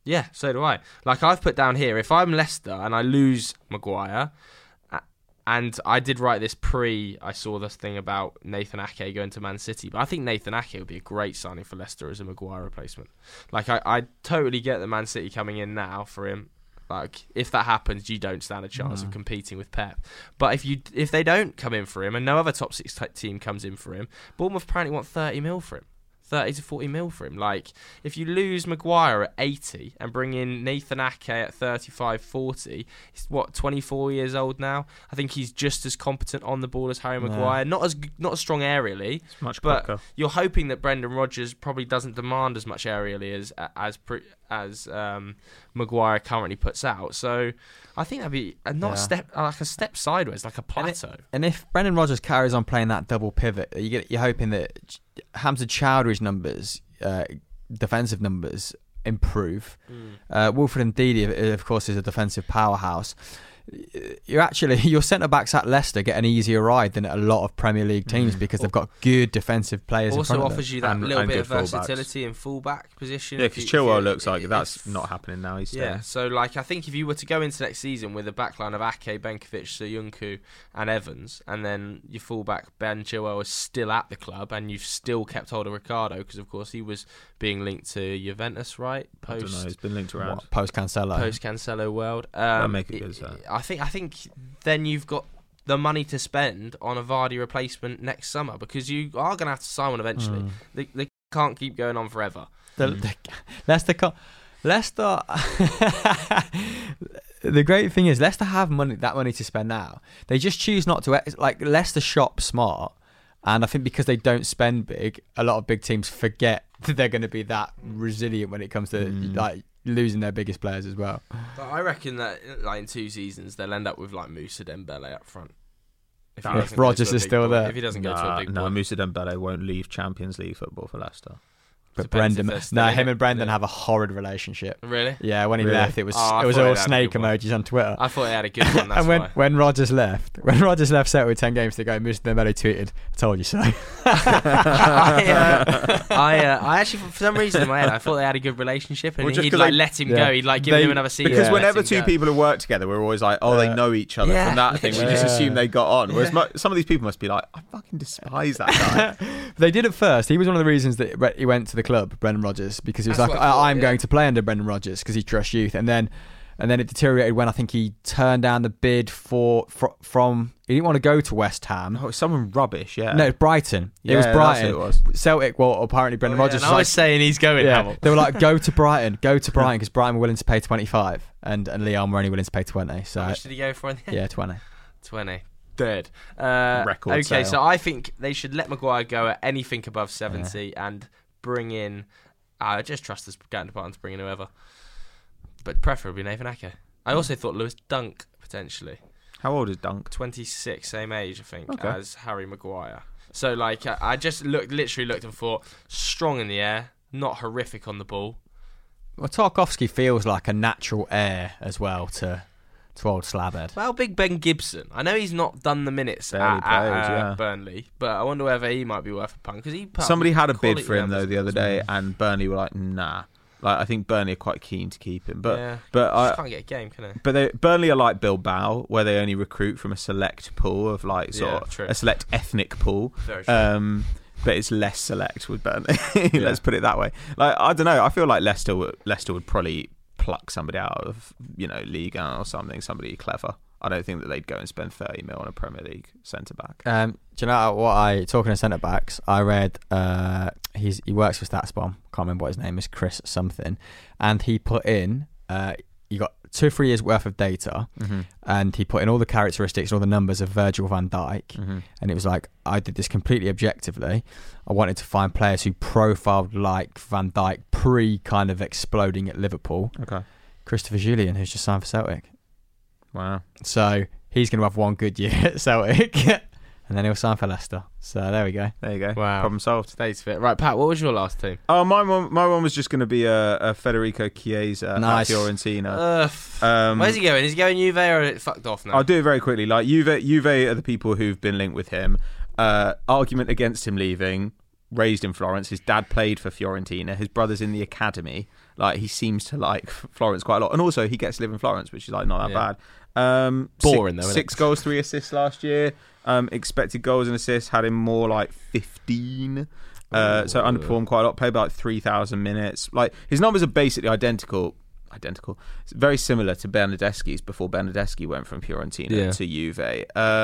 S3: Yeah, so do I. Like, I've put down here, if I'm Leicester and I lose Maguire, and I did write this I saw this thing about Nathan Ake going to Man City, but I think Nathan Ake would be a great signing for Leicester as a Maguire replacement. Like, I totally get the Man City coming in now for him. Like, if that happens, you don't stand a chance of competing with Pep. But if they don't come in for him and no other top 6 team comes in for him, Bournemouth apparently want 30 mil for him. 30 to 40 mil for him. Like, if you lose Maguire at 80 and bring in Nathan Ake at 35, 40, he's 24 years old now. I think he's just as competent on the ball as Harry Maguire. Not as strong aerially,
S5: It's much
S3: but
S5: quicker.
S3: you're hoping that Brendan Rodgers probably doesn't demand as much aerially as Maguire currently puts out. So I think that'd be a step sideways, like a plateau.
S4: And if Brendan Rodgers carries on playing that double pivot, you're hoping that Hamza Chowdhury's numbers, defensive numbers, improve. Wilfred Ndidi, of course, is a defensive powerhouse. Your centre backs at Leicester get an easier ride than a lot of Premier League teams because they've got good defensive players.
S3: Also
S4: in front
S3: offers
S4: of them.
S3: you that
S5: And
S3: little bit
S5: good
S3: of versatility in fullback position.
S5: Yeah, because Chilwell looks like that's not happening now. He's staying.
S3: So like I think if you were to go into next season with a backline of Ake, Benkovic, Soyuncu and Evans, and then your fullback Ben Chilwell is still at the club, and you've still kept hold of Ricardo because of course he was being linked to Juventus, right?
S5: I don't know. He's been linked around.
S4: Post Cancelo
S3: world.
S5: That'll make it good.
S3: I think then you've got the money to spend on a Vardy replacement next summer because you are going to have to sign one eventually. They can't keep going on forever.
S4: Leicester. The great thing is Leicester have that money to spend now. They just choose not to. Like Leicester shop smart, and I think because they don't spend big, a lot of big teams forget that they're going to be that resilient when it comes to like losing their biggest players as well.
S3: But I reckon that like in 2 seasons they'll end up with like Moussa Dembele up front.
S4: If Rodgers is still there.
S3: If he doesn't go to a big boy.
S5: Moussa Dembele won't leave Champions League football for Leicester.
S4: But Brendan, him and Brendan have a horrid relationship.
S3: Really?
S4: Yeah, when he
S5: Really?
S4: left, it was
S3: I
S4: all
S3: thought
S4: snake
S3: they had a good
S4: emojis on Twitter.
S3: I thought they had a good one. That's
S4: And
S3: why.
S4: when Rodgers left, Celtic with 10 games to go, Moussa Dembele tweeted, "I told you so."
S3: I actually, for some reason in my head, I thought they had a good relationship, and
S5: Well, just
S3: he'd
S5: 'cause
S3: like
S5: they-
S3: let him
S4: yeah.
S3: go. He'd like give him another season.
S5: Because
S3: let
S5: whenever
S3: him
S5: 2
S3: go.
S5: people have worked together, we're always like, oh, they know each other.
S3: Yeah.
S5: From that thing, we just assume they got on. Whereas some of these people must be like, I fucking despise that guy.
S4: They did at first. He was one of the reasons that he went to the club, Brendan Rodgers, because he was
S3: That's
S4: like,
S3: what I thought,
S4: I'm
S3: yeah.
S4: going to play under Brendan Rodgers because he trusts youth. And then it deteriorated when I think he turned down the bid from. He didn't want to go to West Ham.
S5: Oh, it's someone rubbish, yeah.
S4: No, Brighton. It was
S5: Yeah,
S4: Brighton.
S5: that's who it was.
S4: Celtic. Well, apparently Brendan Rodgers.
S3: And I was saying he's going. Hamill.
S4: They were like, go to Brighton because Brighton were willing to pay 25, and Leon were only willing to pay 20. So
S3: How much did he go for?
S4: yeah, 20.
S3: 20. Dead.
S5: Record
S3: okay,
S5: sale.
S3: so I think they should let Maguire go at anything above 70 and bring in. I just trust the scouting department to bring in whoever, but preferably Nathan Ake. I also thought Lewis Dunk potentially.
S5: How old is Dunk?
S3: 26, same age I think
S5: Okay.
S3: as Harry Maguire. So like I just literally looked and thought strong in the air, not horrific on the ball.
S4: Well, Tarkowski feels like a natural heir as well to old Slabhead.
S3: Well, big Ben Gibson. I know he's not done the minutes
S5: Barely
S3: at
S5: played, yeah.
S3: Burnley, but I wonder whether he might be worth a punt because he. put up
S5: Somebody had a bid
S3: quality
S5: for him, though,
S3: numbers.
S5: the other day, and Burnley were like, nah. Like, I think Burnley are quite keen to keep him. But
S3: Yeah.
S5: but
S3: Just
S5: I,
S3: can't get a game, can he?
S5: But Burnley are like Bilbao, where they only recruit from a select pool of like
S3: Yeah, true.
S5: a select ethnic pool.
S3: Very true.
S5: But it's less select with Burnley. Let's put it that way. Like I don't know. I feel like Leicester would probably pluck somebody out of Ligue 1 or something. Somebody clever. I don't think that they'd go and spend 30 mil on a Premier League centre back.
S4: Do you know what talking to centre backs? I read he works for StatsBomb. Can't remember what his name is, Chris something, and he put in you got 2 or 3 years worth of data, and he put in all the characteristics and all the numbers of Virgil van Dijk, and it was like I did this completely objectively. I wanted to find players who profiled like Van Dijk pre kind of exploding at Liverpool.
S5: Okay.
S4: Christopher Julian, who's just signed for Celtic.
S5: Wow.
S4: So he's going to have one good year at Celtic, and then he'll sign for Leicester. So there we go.
S5: There you go.
S3: Wow.
S5: Problem solved.
S3: Stays fit. Right, Pat, what was your last team?
S5: Oh, my one was just going to be a Federico Chiesa
S4: Nice.
S5: at Fiorentina.
S3: Where's he going? Is he going Juve or it fucked off now?
S5: I'll do it very quickly. Like Juve are the people who've been linked with him. Argument against him leaving. Raised in Florence. His dad played for Fiorentina. His brother's in the academy. Like, he seems to like Florence quite a lot, and also he gets to live in Florence, which is like not that bad.
S3: Boring though, isn't
S5: six
S3: it?
S5: goals, 3 assists last year. Expected goals and assists had him more like 15. So underperformed quite a lot. Played about like 3,000 minutes. Like, his numbers are basically identical. It's very similar to Bernardeschi's before Bernardeschi went from Fiorentina to Juve.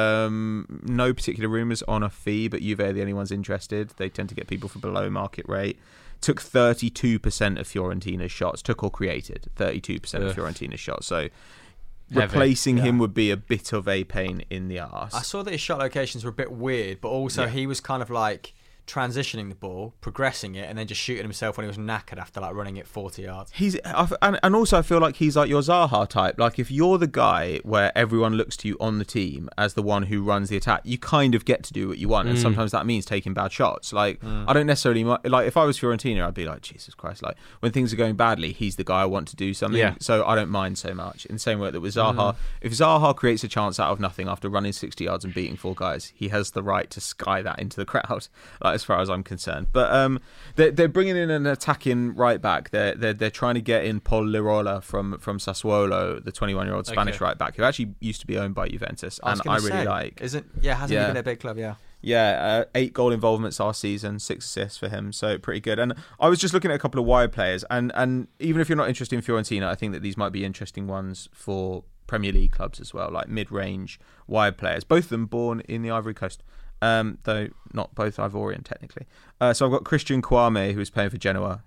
S5: No particular rumours on a fee, but Juve are the only ones interested. They tend to get people for below market rate. Took 32% of Fiorentina's shots. Took or created 32% of Fiorentina's shots. So replacing him would be a bit of a pain in the arse.
S4: I saw that his shot locations were a bit weird, but also he was kind of like transitioning the ball, progressing it, and then just shooting himself when he was knackered after like running it 40 yards.
S5: And also I feel like he's like your Zaha type. Like, if you're the guy where everyone looks to you on the team as the one who runs the attack, you kind of get to do what you want, and sometimes that means taking bad shots. Like, I don't necessarily like, if I was Fiorentina, I'd be like, Jesus Christ, like when things are going badly, he's the guy I want to do something. So I don't mind so much. In the same way that with Zaha, if Zaha creates a chance out of nothing after running 60 yards and beating 4 guys, he has the right to sky that into the crowd. Like, as far as I'm concerned. But they're bringing in an attacking right back. They're trying to get in Paul Lirola from Sassuolo, the 21-year-old Spanish right back, who actually used to be owned by Juventus, and I really like.
S4: Hasn't he been a big club?
S5: Yeah, 8 goal involvements last season, 6 assists for him, so pretty good. And I was just looking at a couple of wide players, and even if you're not interested in Fiorentina, I think that these might be interesting ones for Premier League clubs as well, like mid-range wide players. Both of them born in the Ivory Coast. Though not both Ivorian technically. So I've got Christian Kouame, who's playing for Genoa.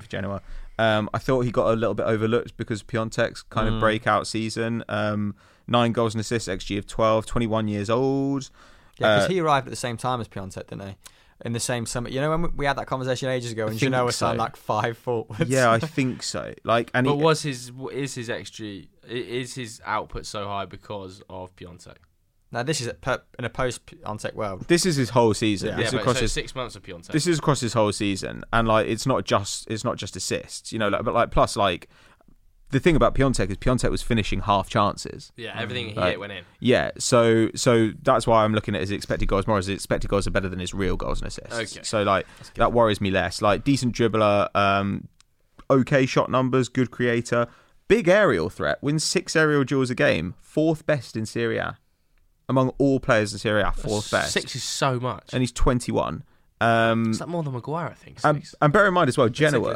S5: I thought he got a little bit overlooked because Piontek's kind of breakout season. 9 goals and assists, XG of 12, 21 years old.
S4: Yeah, because he arrived at the same time as Piontek, didn't he? In the same summer. You know, when we had that conversation ages ago, and Genoa signed like 5 forwards.
S5: Yeah, I think so. Like, and
S3: is his XG, is his output so high because of Piontek?
S4: Now, this is in a post-Piontek world.
S5: This is his whole season.
S3: Yeah,
S5: this is across
S3: 6 months of Piontek.
S5: This is across his whole season, and like it's not just assists, you know. Like, but like plus like the thing about Piontek is Piontek was finishing half chances.
S3: Yeah, everything he hit went in.
S5: Yeah, so that's why I'm looking at his expected goals more. As his expected goals are better than his real goals and assists.
S3: Okay.
S5: So like that worries me less. Like, decent dribbler, okay shot numbers, good creator, big aerial threat. Wins 6 aerial duels a game, 4th best in Serie A. Among all players in Serie A, 4th best.
S3: 6 is so much.
S5: And he's 21.
S3: Is that more than Maguire, I think?
S5: And bear in mind as well, Genoa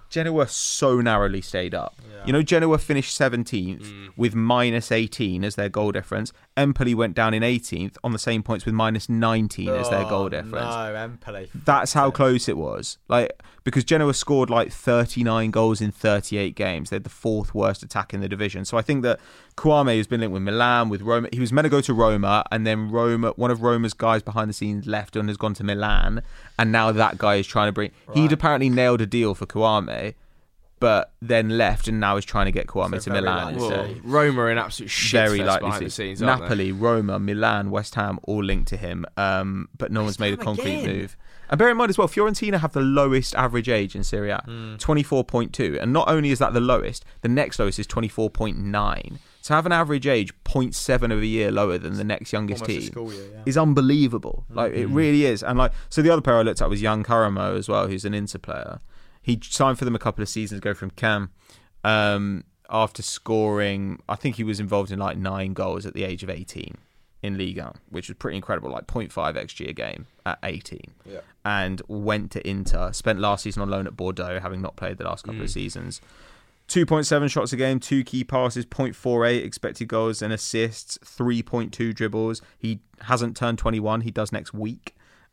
S5: so narrowly stayed up.
S4: Yeah.
S5: You know, Genoa finished 17th with minus 18 as their goal difference. Empoli went down in 18th on the same points with minus 19 as their goal difference.
S4: No, Empoli.
S5: That's how close it was. Like, because Genoa scored like 39 goals in 38 games. They're the 4th worst attack in the division. So I think that Kouame has been linked with Milan, with Roma. He was meant to go to Roma, and then one of Roma's guys behind the scenes left and has gone to Milan. And now that guy is trying to bring... Right. He'd apparently nailed a deal for Kouame, but then left and now is trying to get Kouame to Milan instead.
S3: Roma are in absolute shit
S5: very likely
S3: behind the scenes,
S5: Napoli, Roma, Milan, West Ham, all linked to him, but no one's made a concrete move. And bear in mind as well, Fiorentina have the lowest average age in Serie A, 24.2. And not only is that the lowest, the next lowest is 24.9. To have an average age 0.7 of a year lower than the next youngest team is unbelievable. Like, it really is. And like, so the other player I looked at was Jan Karamo as well, who's an Inter player. He signed for them a couple of seasons ago from Caen after scoring, I think he was involved in like 9 goals at the age of 18 in Ligue 1, which was pretty incredible, like 0.5 XG a game at 18. Yeah. And went to Inter, spent last season on loan at Bordeaux, having not played the last couple of seasons. 2.7 shots a game, 2 key passes, 0.48 expected goals and assists, 3.2 dribbles. He hasn't turned 21. He does next week.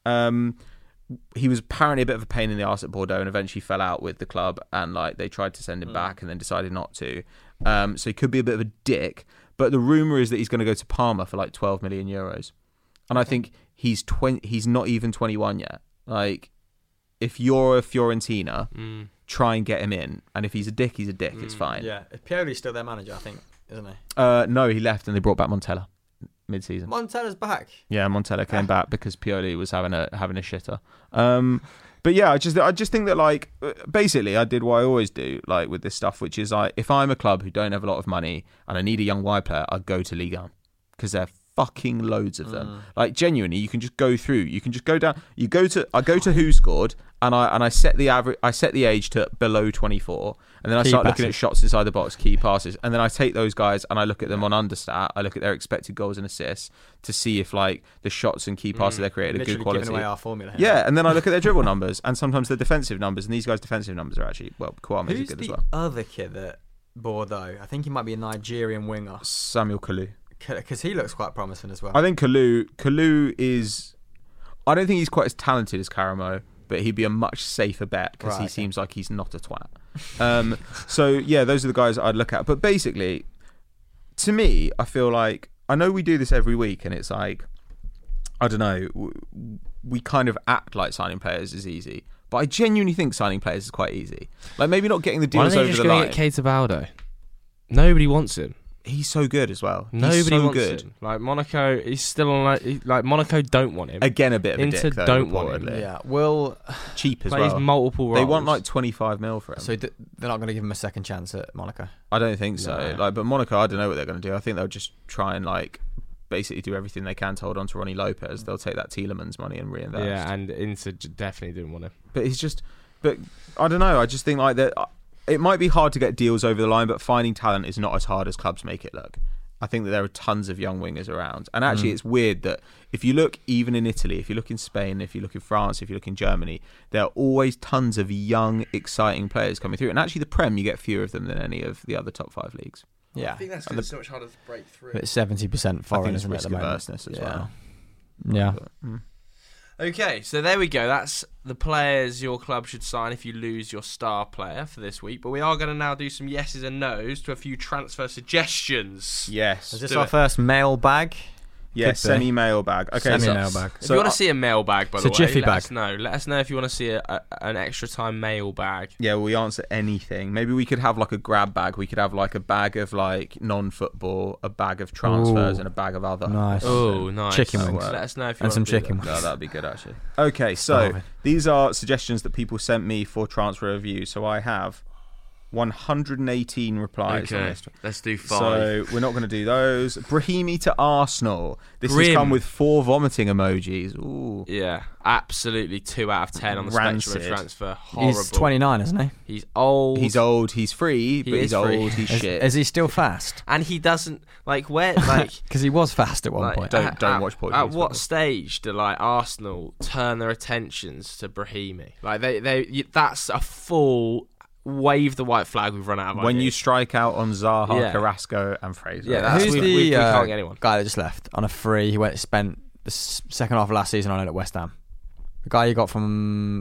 S5: He was apparently a bit of a pain in the arse at Bordeaux and eventually fell out with the club, and like they tried to send him back and then decided not to. So he could be a bit of a dick. But the rumour is that he's going to go to Parma for like 12 million euros. And I think he's not even 21 yet. Like, if you're a Fiorentina... try and get him in, and if he's a dick, he's a dick. It's fine.
S4: Yeah, Pioli's still their manager, I think, isn't he?
S5: No, he left and they brought back Montella mid-season.
S4: Montella's back.
S5: Yeah, Montella came back because Pioli was having a shitter. But yeah, I just think that, like, basically I did what I always do, like, with this stuff, which is like, if I'm a club who don't have a lot of money and I need a young wide player, I'd go to Ligue 1 because they're fucking loads of them. Like genuinely, you can just go through. You can just go down. I go to who scored, and I set the average. I set the age to below 24, and then I start looking at shots inside the box, key passes, and then I take those guys and I look at them on understat. I look at their expected goals and assists to see if like the shots and key passes they created are good quality.
S4: Giving away our formula here.
S5: Yeah, and then I look at their dribble numbers and sometimes their defensive numbers, and these guys' defensive numbers are actually Kwame's are good as well.
S4: Who's the other kid that Bordeaux? I think he might be a Nigerian winger.
S5: Samuel Kalu.
S4: Because he looks quite promising as well.
S5: I think Kalu is. I don't think he's quite as talented as Karamo, but he'd be a much safer bet because he seems like he's not a twat. So yeah, those are the guys I'd look at. But basically, to me, I feel like I know we do this every week, and it's like I don't know. We kind of act like signing players is easy, but I genuinely think signing players is quite easy. Like maybe not getting the deals over the line. Why
S3: don't you just go get Keita Baldo? Nobody wants him.
S5: He's so good as well.
S3: Nobody wants him. Like Monaco, he's still on. Like Monaco don't want him.
S5: Again, a bit of a dick, though,
S3: don't want him.
S4: Yeah, Will
S5: cheap as well.
S3: Plays multiple roles.
S5: They want like 25 mil for him.
S4: So they're not going to give him a second chance at Monaco.
S5: I don't think so. Like, but Monaco, I don't know what they're going to do. I think they'll just try and like basically do everything they can to hold on to Ronnie Lopez. They'll take that Tielemans money and reinvest.
S3: Yeah, and Inter definitely didn't want him.
S5: But he's just. But I don't know. I just think like that. It might be hard to get deals over the line, but finding talent is not as hard as clubs make it look. I think that there are tons of young wingers around. And actually, it's weird that if you look even in Italy, if you look in Spain, if you look in France, if you look in Germany, there are always tons of young, exciting players coming through. And actually, the Prem, you get fewer of them than any of the other top 5 leagues.
S4: Yeah.
S3: I think that's because it's so much harder to break through.
S4: It's 70% foreign,
S5: I think it's
S4: isn't it,
S5: risk
S4: at the moment?
S5: averseness as well.
S4: Yeah.
S3: Okay, so there we go. That's the players your club should sign if you lose your star player for this week. But we are going to now do some yeses and nos to a few transfer suggestions.
S5: Yes.
S4: Is this our first mailbag?
S5: Yeah, semi-mailbag. Okay,
S4: semi-mailbag.
S3: If you want to see a mailbag, by the way,
S4: Jiffy
S3: let
S4: bag.
S3: us know. Let us know if you want to see an extra time mailbag.
S5: Yeah, we answer anything. Maybe we could have like a grab bag. We could have like a bag of like non-football, a bag of transfers, and a bag of other.
S4: Nice.
S3: Oh, nice.
S4: Chicken wings.
S3: Let us know if you
S4: And
S3: want
S4: some
S3: to do
S4: chicken
S3: that.
S4: wings.
S5: No, that'd be good actually. Okay, so these are suggestions that people sent me for transfer review. So I have 118 replies on
S3: Okay,
S5: this.
S3: let's do 5.
S5: So we're not going to do those. Brahimi to Arsenal. This has come with 4 vomiting emojis. Ooh.
S3: Yeah, absolutely 2 out of 10 on the spectrum of transfer. Horrible.
S4: He's 29, isn't he?
S3: He's old.
S5: He's old. He's free, but he's
S3: free.
S5: old. He's shit.
S4: Is he still fast?
S3: And he doesn't
S4: Because he was fast at one point.
S5: Don't watch Portuguese
S3: At what
S5: football.
S3: stage do like Arsenal turn their attentions to Brahimi? Like that's a full wave the white flag. We've run out of
S5: When you
S3: ideas.
S5: strike out on Zaha,
S3: Yeah.
S5: Carrasco, and Fraser.
S3: Yeah, that's-
S4: Who's
S3: we
S4: the
S3: can't get anyone.
S4: guy that just left on a free? He spent the second half of last season on it at West Ham. The guy you got from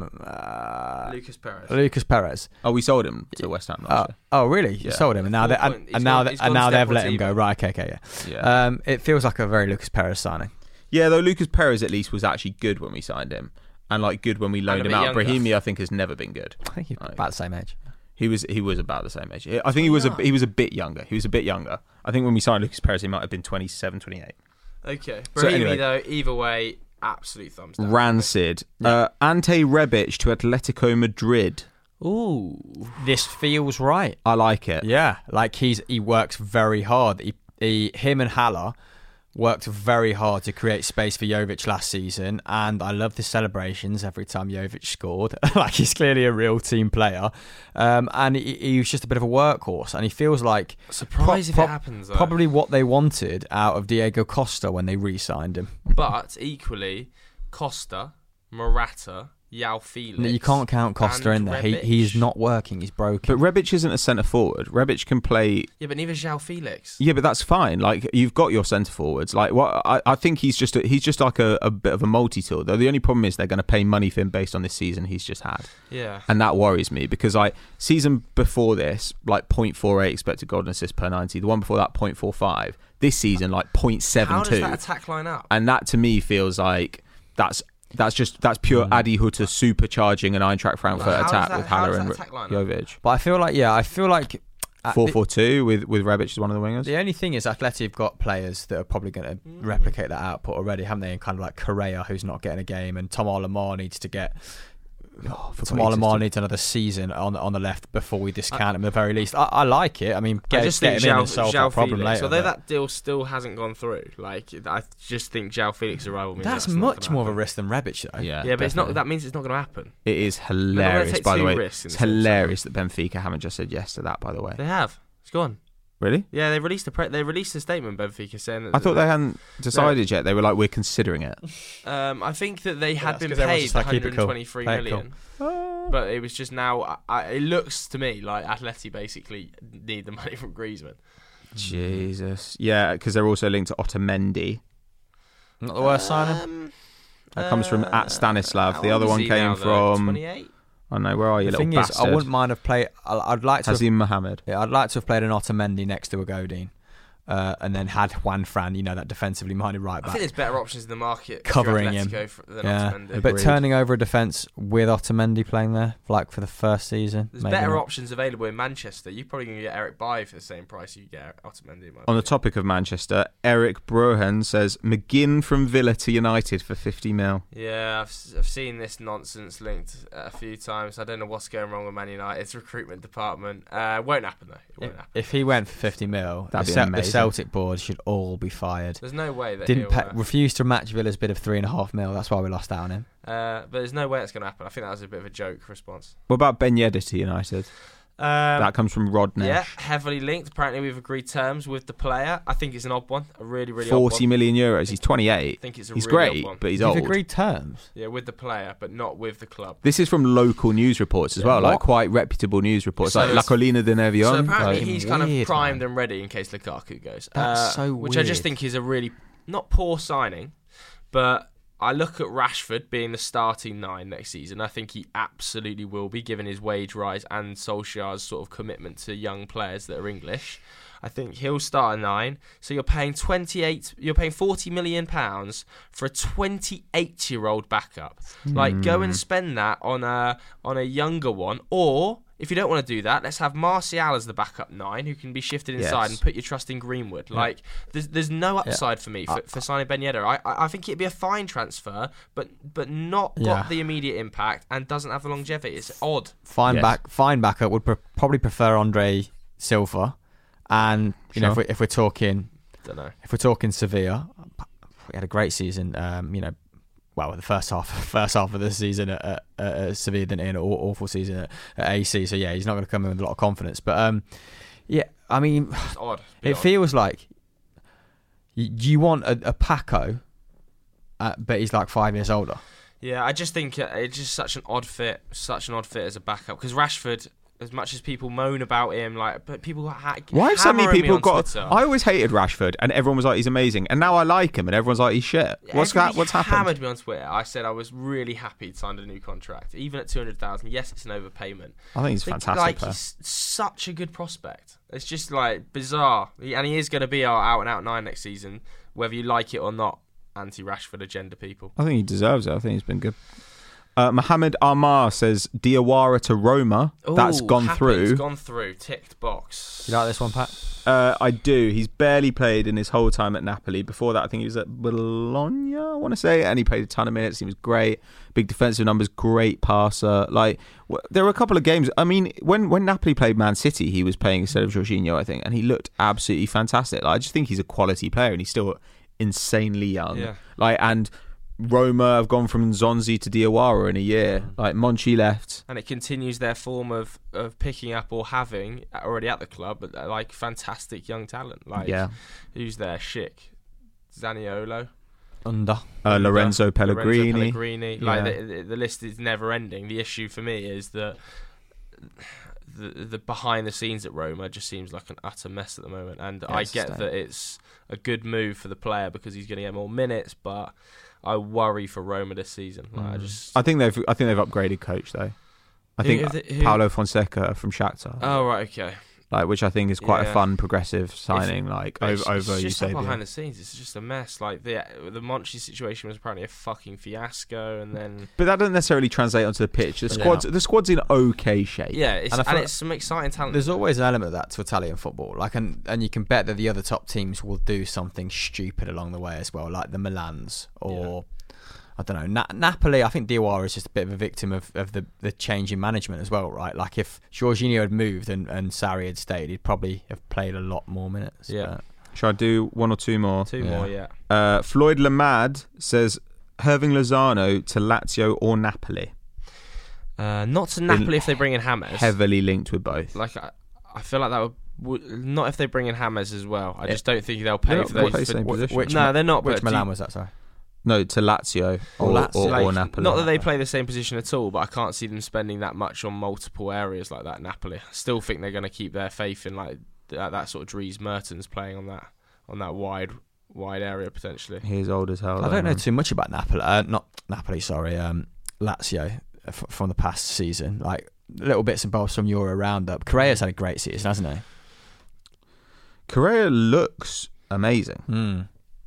S3: Lucas Perez.
S5: Oh, we sold him to West Ham last year.
S4: Oh, really? You
S5: Yeah.
S4: sold him, and now they
S3: He's gone
S4: they've let him
S3: Deportivo.
S4: go. Right? Okay,
S5: Yeah.
S4: It feels like a very Lucas Perez signing.
S5: Yeah, though Lucas Perez at least was actually good when we signed him, and like good when we loaned
S3: a
S5: him
S3: bit
S5: out.
S3: younger.
S5: Brahimi, I think, has never been good.
S4: I think he's
S5: Right.
S4: about the same age.
S5: He was about the same age. I think he was a bit younger. He was a bit younger. I think when we signed Lucas Perez, he might have been 27, 28.
S3: Okay,
S5: So
S3: Brahimi
S5: anyway.
S3: though, either way, absolute thumbs down.
S5: Rancid. Ante Rebic to Atletico Madrid.
S3: Ooh,
S4: This feels right.
S5: I like it.
S4: Yeah, like he works very hard. Him and Haller worked very hard to create space for Jovic last season, and I love the celebrations every time Jovic scored. Like he's clearly a real team player, and he was just a bit of a workhorse. And he feels like
S3: surprise if it happens. Though.
S4: probably what they wanted out of Diego Costa when they re-signed him.
S3: But equally, Costa, Morata, João Felix.
S4: You can't count Costa
S3: and
S4: in there.
S3: Rebic.
S4: He's not working. He's broken.
S5: But Rebic isn't a centre forward. Rebic can play.
S3: Yeah, but neither João Felix.
S5: Yeah, but that's fine. Like you've got your centre forwards. Like what I think he's just like a bit of a multi-tool. Though the only problem is they're going to pay money for him based on this season he's just had.
S3: Yeah.
S5: And that worries me because season before this, like 0.48 expected goal and assist per 90. The one before that, 0.45. This season, like 0.72.
S3: How does that attack line up?
S5: And that to me feels like that's pure Adi Hutter supercharging an Eintracht Frankfurt attack with Haller and Jovic.
S4: But I feel like
S5: 4-4-2 with Rebic as one of the wingers.
S4: The only thing is Atleti have got players that are probably going to replicate that output already, haven't they? And kind of like Correa, who's not getting a game, and Tom Lemar needs to get Lamar needs another season on the left before we discount him at the very least. I like it. I mean, get him in and solve that problem
S3: Felix,
S4: later.
S3: Although that deal still hasn't gone through, like I just think João Felix arrival means
S4: that's much more of a risk than Rebic, though.
S5: Yeah,
S3: but it's not. That means it's not going to happen.
S5: It is hilarious, by the way. It's hilarious that Benfica haven't just said yes to that. By the way,
S3: they have. It's gone.
S5: Really?
S3: Yeah, they released a statement. Benfica saying that.
S5: I thought they hadn't decided yet. They were like, we're considering it.
S3: I think that they had been paid 123 million. But it was just now. It looks to me like Atleti basically need the money from Griezmann.
S5: Jesus, yeah, because they're also linked to Otamendi.
S4: Not the worst signing.
S5: That comes from @Stanislav. The other one came from
S3: 28.
S5: I know. Where are you, little bastard?
S4: I wouldn't mind have played. I'd like to.
S5: Hazim Mohammed.
S4: Yeah, I'd like to have played an Otamendi next to a Godin. And then had Juan Fran, that defensively minded right back.
S3: I think there's better options in the market
S4: covering him.
S3: Than Otamendi.
S4: But turning over a defence with Otamendi playing there, like for the first season,
S3: there's better options available in Manchester. You probably can get Eric Bailly for the same price you get Otamendi.
S5: On the topic of Manchester, Eric Brohan says McGinn from Villa to United for 50 mil.
S3: Yeah, I've seen this nonsense linked a few times. I don't know what's going wrong with Man United's recruitment department. Won't happen though. It won't happen.
S4: If he went for 50 mil,
S5: that'd be amazing.
S4: Celtic board should all be fired.
S3: There's no way that
S4: refused to match Villa's bid of 3.5 mil. That's why we lost out on him.
S3: But there's no way it's going to happen. I think that was a bit of a joke response.
S5: What about Ben Yedder to United? That comes from Rod Nash.
S3: Yeah, heavily linked. Apparently, we've agreed terms with the player. I think it's an odd one. A really, really
S5: 40
S3: odd one.
S5: million euros. He's 28.
S3: I think it's
S5: he's
S3: really
S5: great,
S3: odd one.
S5: but he's
S4: You've
S5: old.
S4: agreed terms?
S3: Yeah, with the player, but not with the club.
S5: This is from local news reports as well, like quite reputable news reports, like La Colina de Nervión.
S3: So apparently he's kind of primed and ready in case Lukaku goes.
S4: That's so
S3: which
S4: weird.
S3: I just think is a really, not poor signing, but I look at Rashford being the starting 9 next season. I think he absolutely will be, given his wage rise and Solskjaer's sort of commitment to young players that are English. I think he'll start a 9. So you're paying £40 million for a 28-year-old backup. Like, go and spend that on a younger one, or if you don't want to do that, let's have Martial as the backup 9 who can be shifted inside and put your trust in Greenwood. Yeah. Like, there's no upside for me for signing Ben Yedder. I think it'd be a fine transfer, but not got the immediate impact and doesn't have the longevity. It's odd.
S4: Fine backup would probably prefer Andre Silva, and if we're talking, if we're talking Sevilla, we had a great season. Well, the first half of the season at Sevilla, didn't he? An awful season at AC. So yeah, he's not going to come in with a lot of confidence. But I mean,
S3: it's odd.
S4: It feels like you want a Paco, but he's like 5 years older.
S3: Yeah, I just think it's just such an odd fit as a backup, because Rashford, as much as people moan about him, but people
S5: why have so many people got?
S3: Twitter.
S5: I always hated Rashford, and everyone was like, he's amazing, and now I like him, and everyone's like, he's shit. What's happened?
S3: Hammered me on Twitter. I said I was really happy to sign a new contract, even at 200,000. Yes, it's an overpayment.
S5: I think he's fantastic.
S3: He's such a good prospect. It's just bizarre, and he is going to be our out-and-out 9 next season, whether you like it or not. Anti-Rashford agenda people.
S5: I think he deserves it. I think he's been good. Mohammed Amar says Diawara to Roma. That's gone through.
S3: It's gone through. Ticked box.
S4: You like this one, Pat?
S5: I do. He's barely played in his whole time at Napoli. Before that, I think he was at Bologna, I want to say, and he played a ton of minutes. He was great. Big defensive numbers, great passer. There were a couple of games. I mean, when Napoli played Man City, he was playing instead of Jorginho, I think, and he looked absolutely fantastic. I just think he's a quality player, and he's still insanely young.
S3: Yeah.
S5: And Roma have gone from Nzonzi to Diawara in a year. Monchi left, and
S3: it continues their form of picking up or having already at the club, but fantastic young talent. Who's there? Schick, Zaniolo,
S5: Lorenzo Pellegrini.
S3: The list is never ending. The issue for me is that the behind the scenes at Roma just seems like an utter mess at the moment. And I get that it's a good move for the player because he's going to get more minutes, but I worry for Roma this season.
S5: I think they've upgraded coach though. I think Paulo Fonseca from Shakhtar.
S3: Oh right, okay.
S5: Which I think is quite a fun, progressive signing. Over
S3: just
S5: Eusebio.
S3: Behind the scenes, it's just a mess. The Monchi situation was apparently a fucking fiasco, and then.
S5: But that doesn't necessarily translate onto the pitch. The squad's in okay shape.
S3: Yeah, it's some exciting talent.
S4: There's always an element of that to Italian football. And you can bet that the other top teams will do something stupid along the way as well, like the Milans or I don't know. Napoli, I think Diawara is just a bit of a victim of the change in management as well, right? Like if Jorginho had moved and Sarri had stayed, he'd probably have played a lot more minutes.
S3: Yeah.
S5: Shall I do one or two more?
S3: Two more, yeah.
S5: Floyd Lamad says Hirving Lozano to Lazio or Napoli.
S3: Not to Napoli if they bring in James.
S5: Heavily linked with both.
S3: Like I feel like that would not if they bring in James as well. I just don't think they'll pay for those. They're not.
S4: Which Milan was that? Sorry.
S5: No, to Lazio or Napoli.
S3: Not that they play the same position at all, but I can't see them spending that much on multiple areas like that. Napoli. I still think they're going to keep their faith in like that sort of Dries Mertens playing on that wide area potentially.
S5: He's old as hell.
S4: I don't know too much about Napoli. Not Napoli, sorry. Lazio from the past season. Like little bits and bobs from Euro roundup. Correa's had a great season, hasn't he?
S5: Correa looks amazing.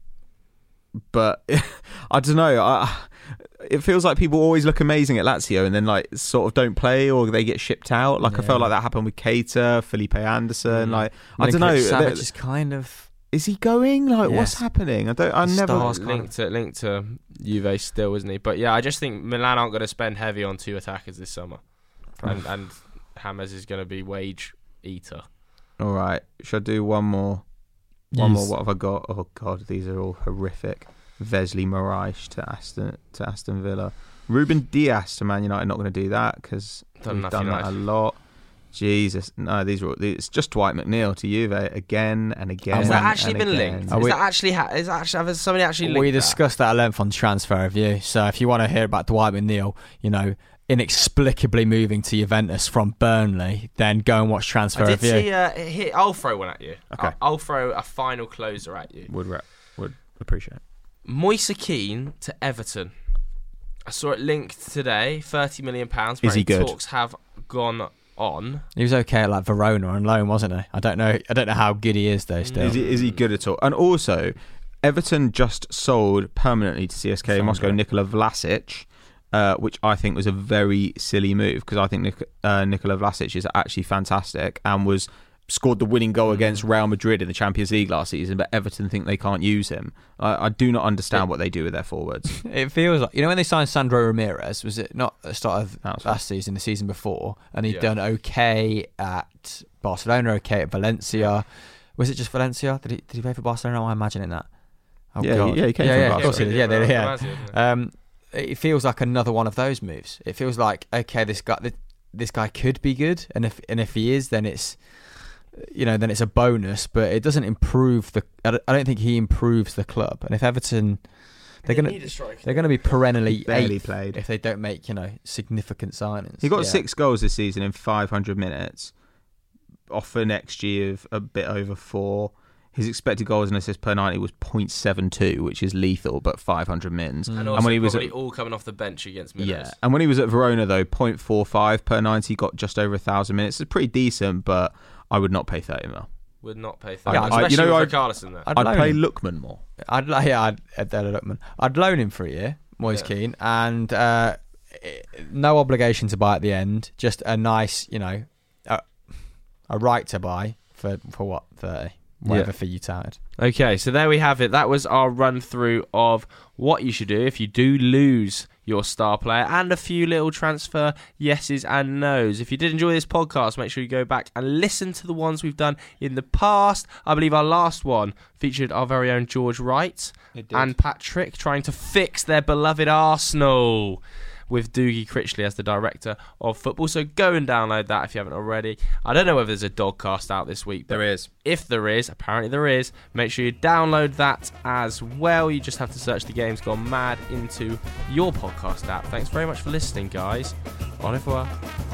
S5: But I don't know. It feels like people always look amazing at Lazio and then like sort of don't play or they get shipped out. Like I felt like that happened with Keita, Felipe Anderson. Like I don't know.
S4: Savage is kind of.
S5: Is he going? Like what's happening? I never
S3: linked to Juve still, isn't he? But yeah, I just think Milan aren't going to spend heavy on two attackers this summer, and James is going to be wage eater.
S5: All right, should I do one more? One more. What have I got? Oh God, these are all horrific. Wesley Moraes to Aston Villa. Ruben Dias to Man United. Not going to do that because we've done that a lot. Jesus, no, it's just Dwight McNeil to Juve again and again.
S3: Has that actually been linked? Has somebody actually linked?
S4: We discussed that at length on Transfer Review. So if you want to hear about Dwight McNeil, inexplicably moving to Juventus from Burnley, then go and watch Transfer Review.
S3: I'll throw one at you.
S5: Okay.
S3: I'll throw a final closer at you.
S5: Would appreciate it.
S3: Moise Kean to Everton. I saw it linked today. £30 million.
S5: Is he good?
S3: Talks have gone on.
S4: He was okay at like Verona on loan, wasn't he? I don't know how good he is though. Still,
S5: is he good at all? And also, Everton just sold permanently to CSKA Moscow Nikola Vlasic. Which I think was a very silly move because I think Nikola Vlasic is actually fantastic and scored the winning goal against Real Madrid in the Champions League last season, but Everton think they can't use him. I do not understand what they do with their forwards.
S4: It feels like, when they signed Sandro Ramirez, was it not at the start of last season, the season before, and he'd done okay at Barcelona, okay at Valencia. Was it just Valencia? Did he play for Barcelona? Am I imagining that? Oh, God.
S5: He came from Barcelona.
S4: Yeah. It feels like another one of those moves. It feels like, okay, this guy could be good, and if he is, then it's then it's a bonus, but it doesn't improve I don't think he improves the club. And if Everton, they're gonna be perennially
S5: barely
S4: eighth
S5: played
S4: if they don't make significant signings.
S5: He got 6 goals this season in 500 minutes, off an XG of a bit over 4. His expected goals and assists per 90 was 0.72, which is lethal, but 500 mins.
S3: And also when he was all coming off the bench against Milos.
S5: Yeah, and when he was at Verona, though, 0.45 per 90, got just over 1,000 minutes. It's pretty decent, but I would not pay 30 mil.
S3: Would not pay 30 mil, especially with Richarlison there.
S5: I'd pay Lookman more.
S4: I'd Lookman. I'd loan him for a year, Moise Kean, and no obligation to buy at the end. Just a nice, a right to buy for what, 30? Whatever for you touted.
S3: Okay, so there we have it. That was our run through of what you should do if you do lose your star player and a few little transfer yeses and nos. If you did enjoy this podcast, make sure you go back and listen to the ones we've done in the past. I believe our last one featured our very own George Wright and Patrick trying to fix their beloved Arsenal, with Dougie Critchley as the director of football. So go and download that if you haven't already. I don't know whether there's a Dogcast out this week.
S5: There is.
S3: If there is, apparently there is, make sure you download that as well. You just have to search The Game's Gone Mad into your podcast app. Thanks very much for listening, guys. Au revoir.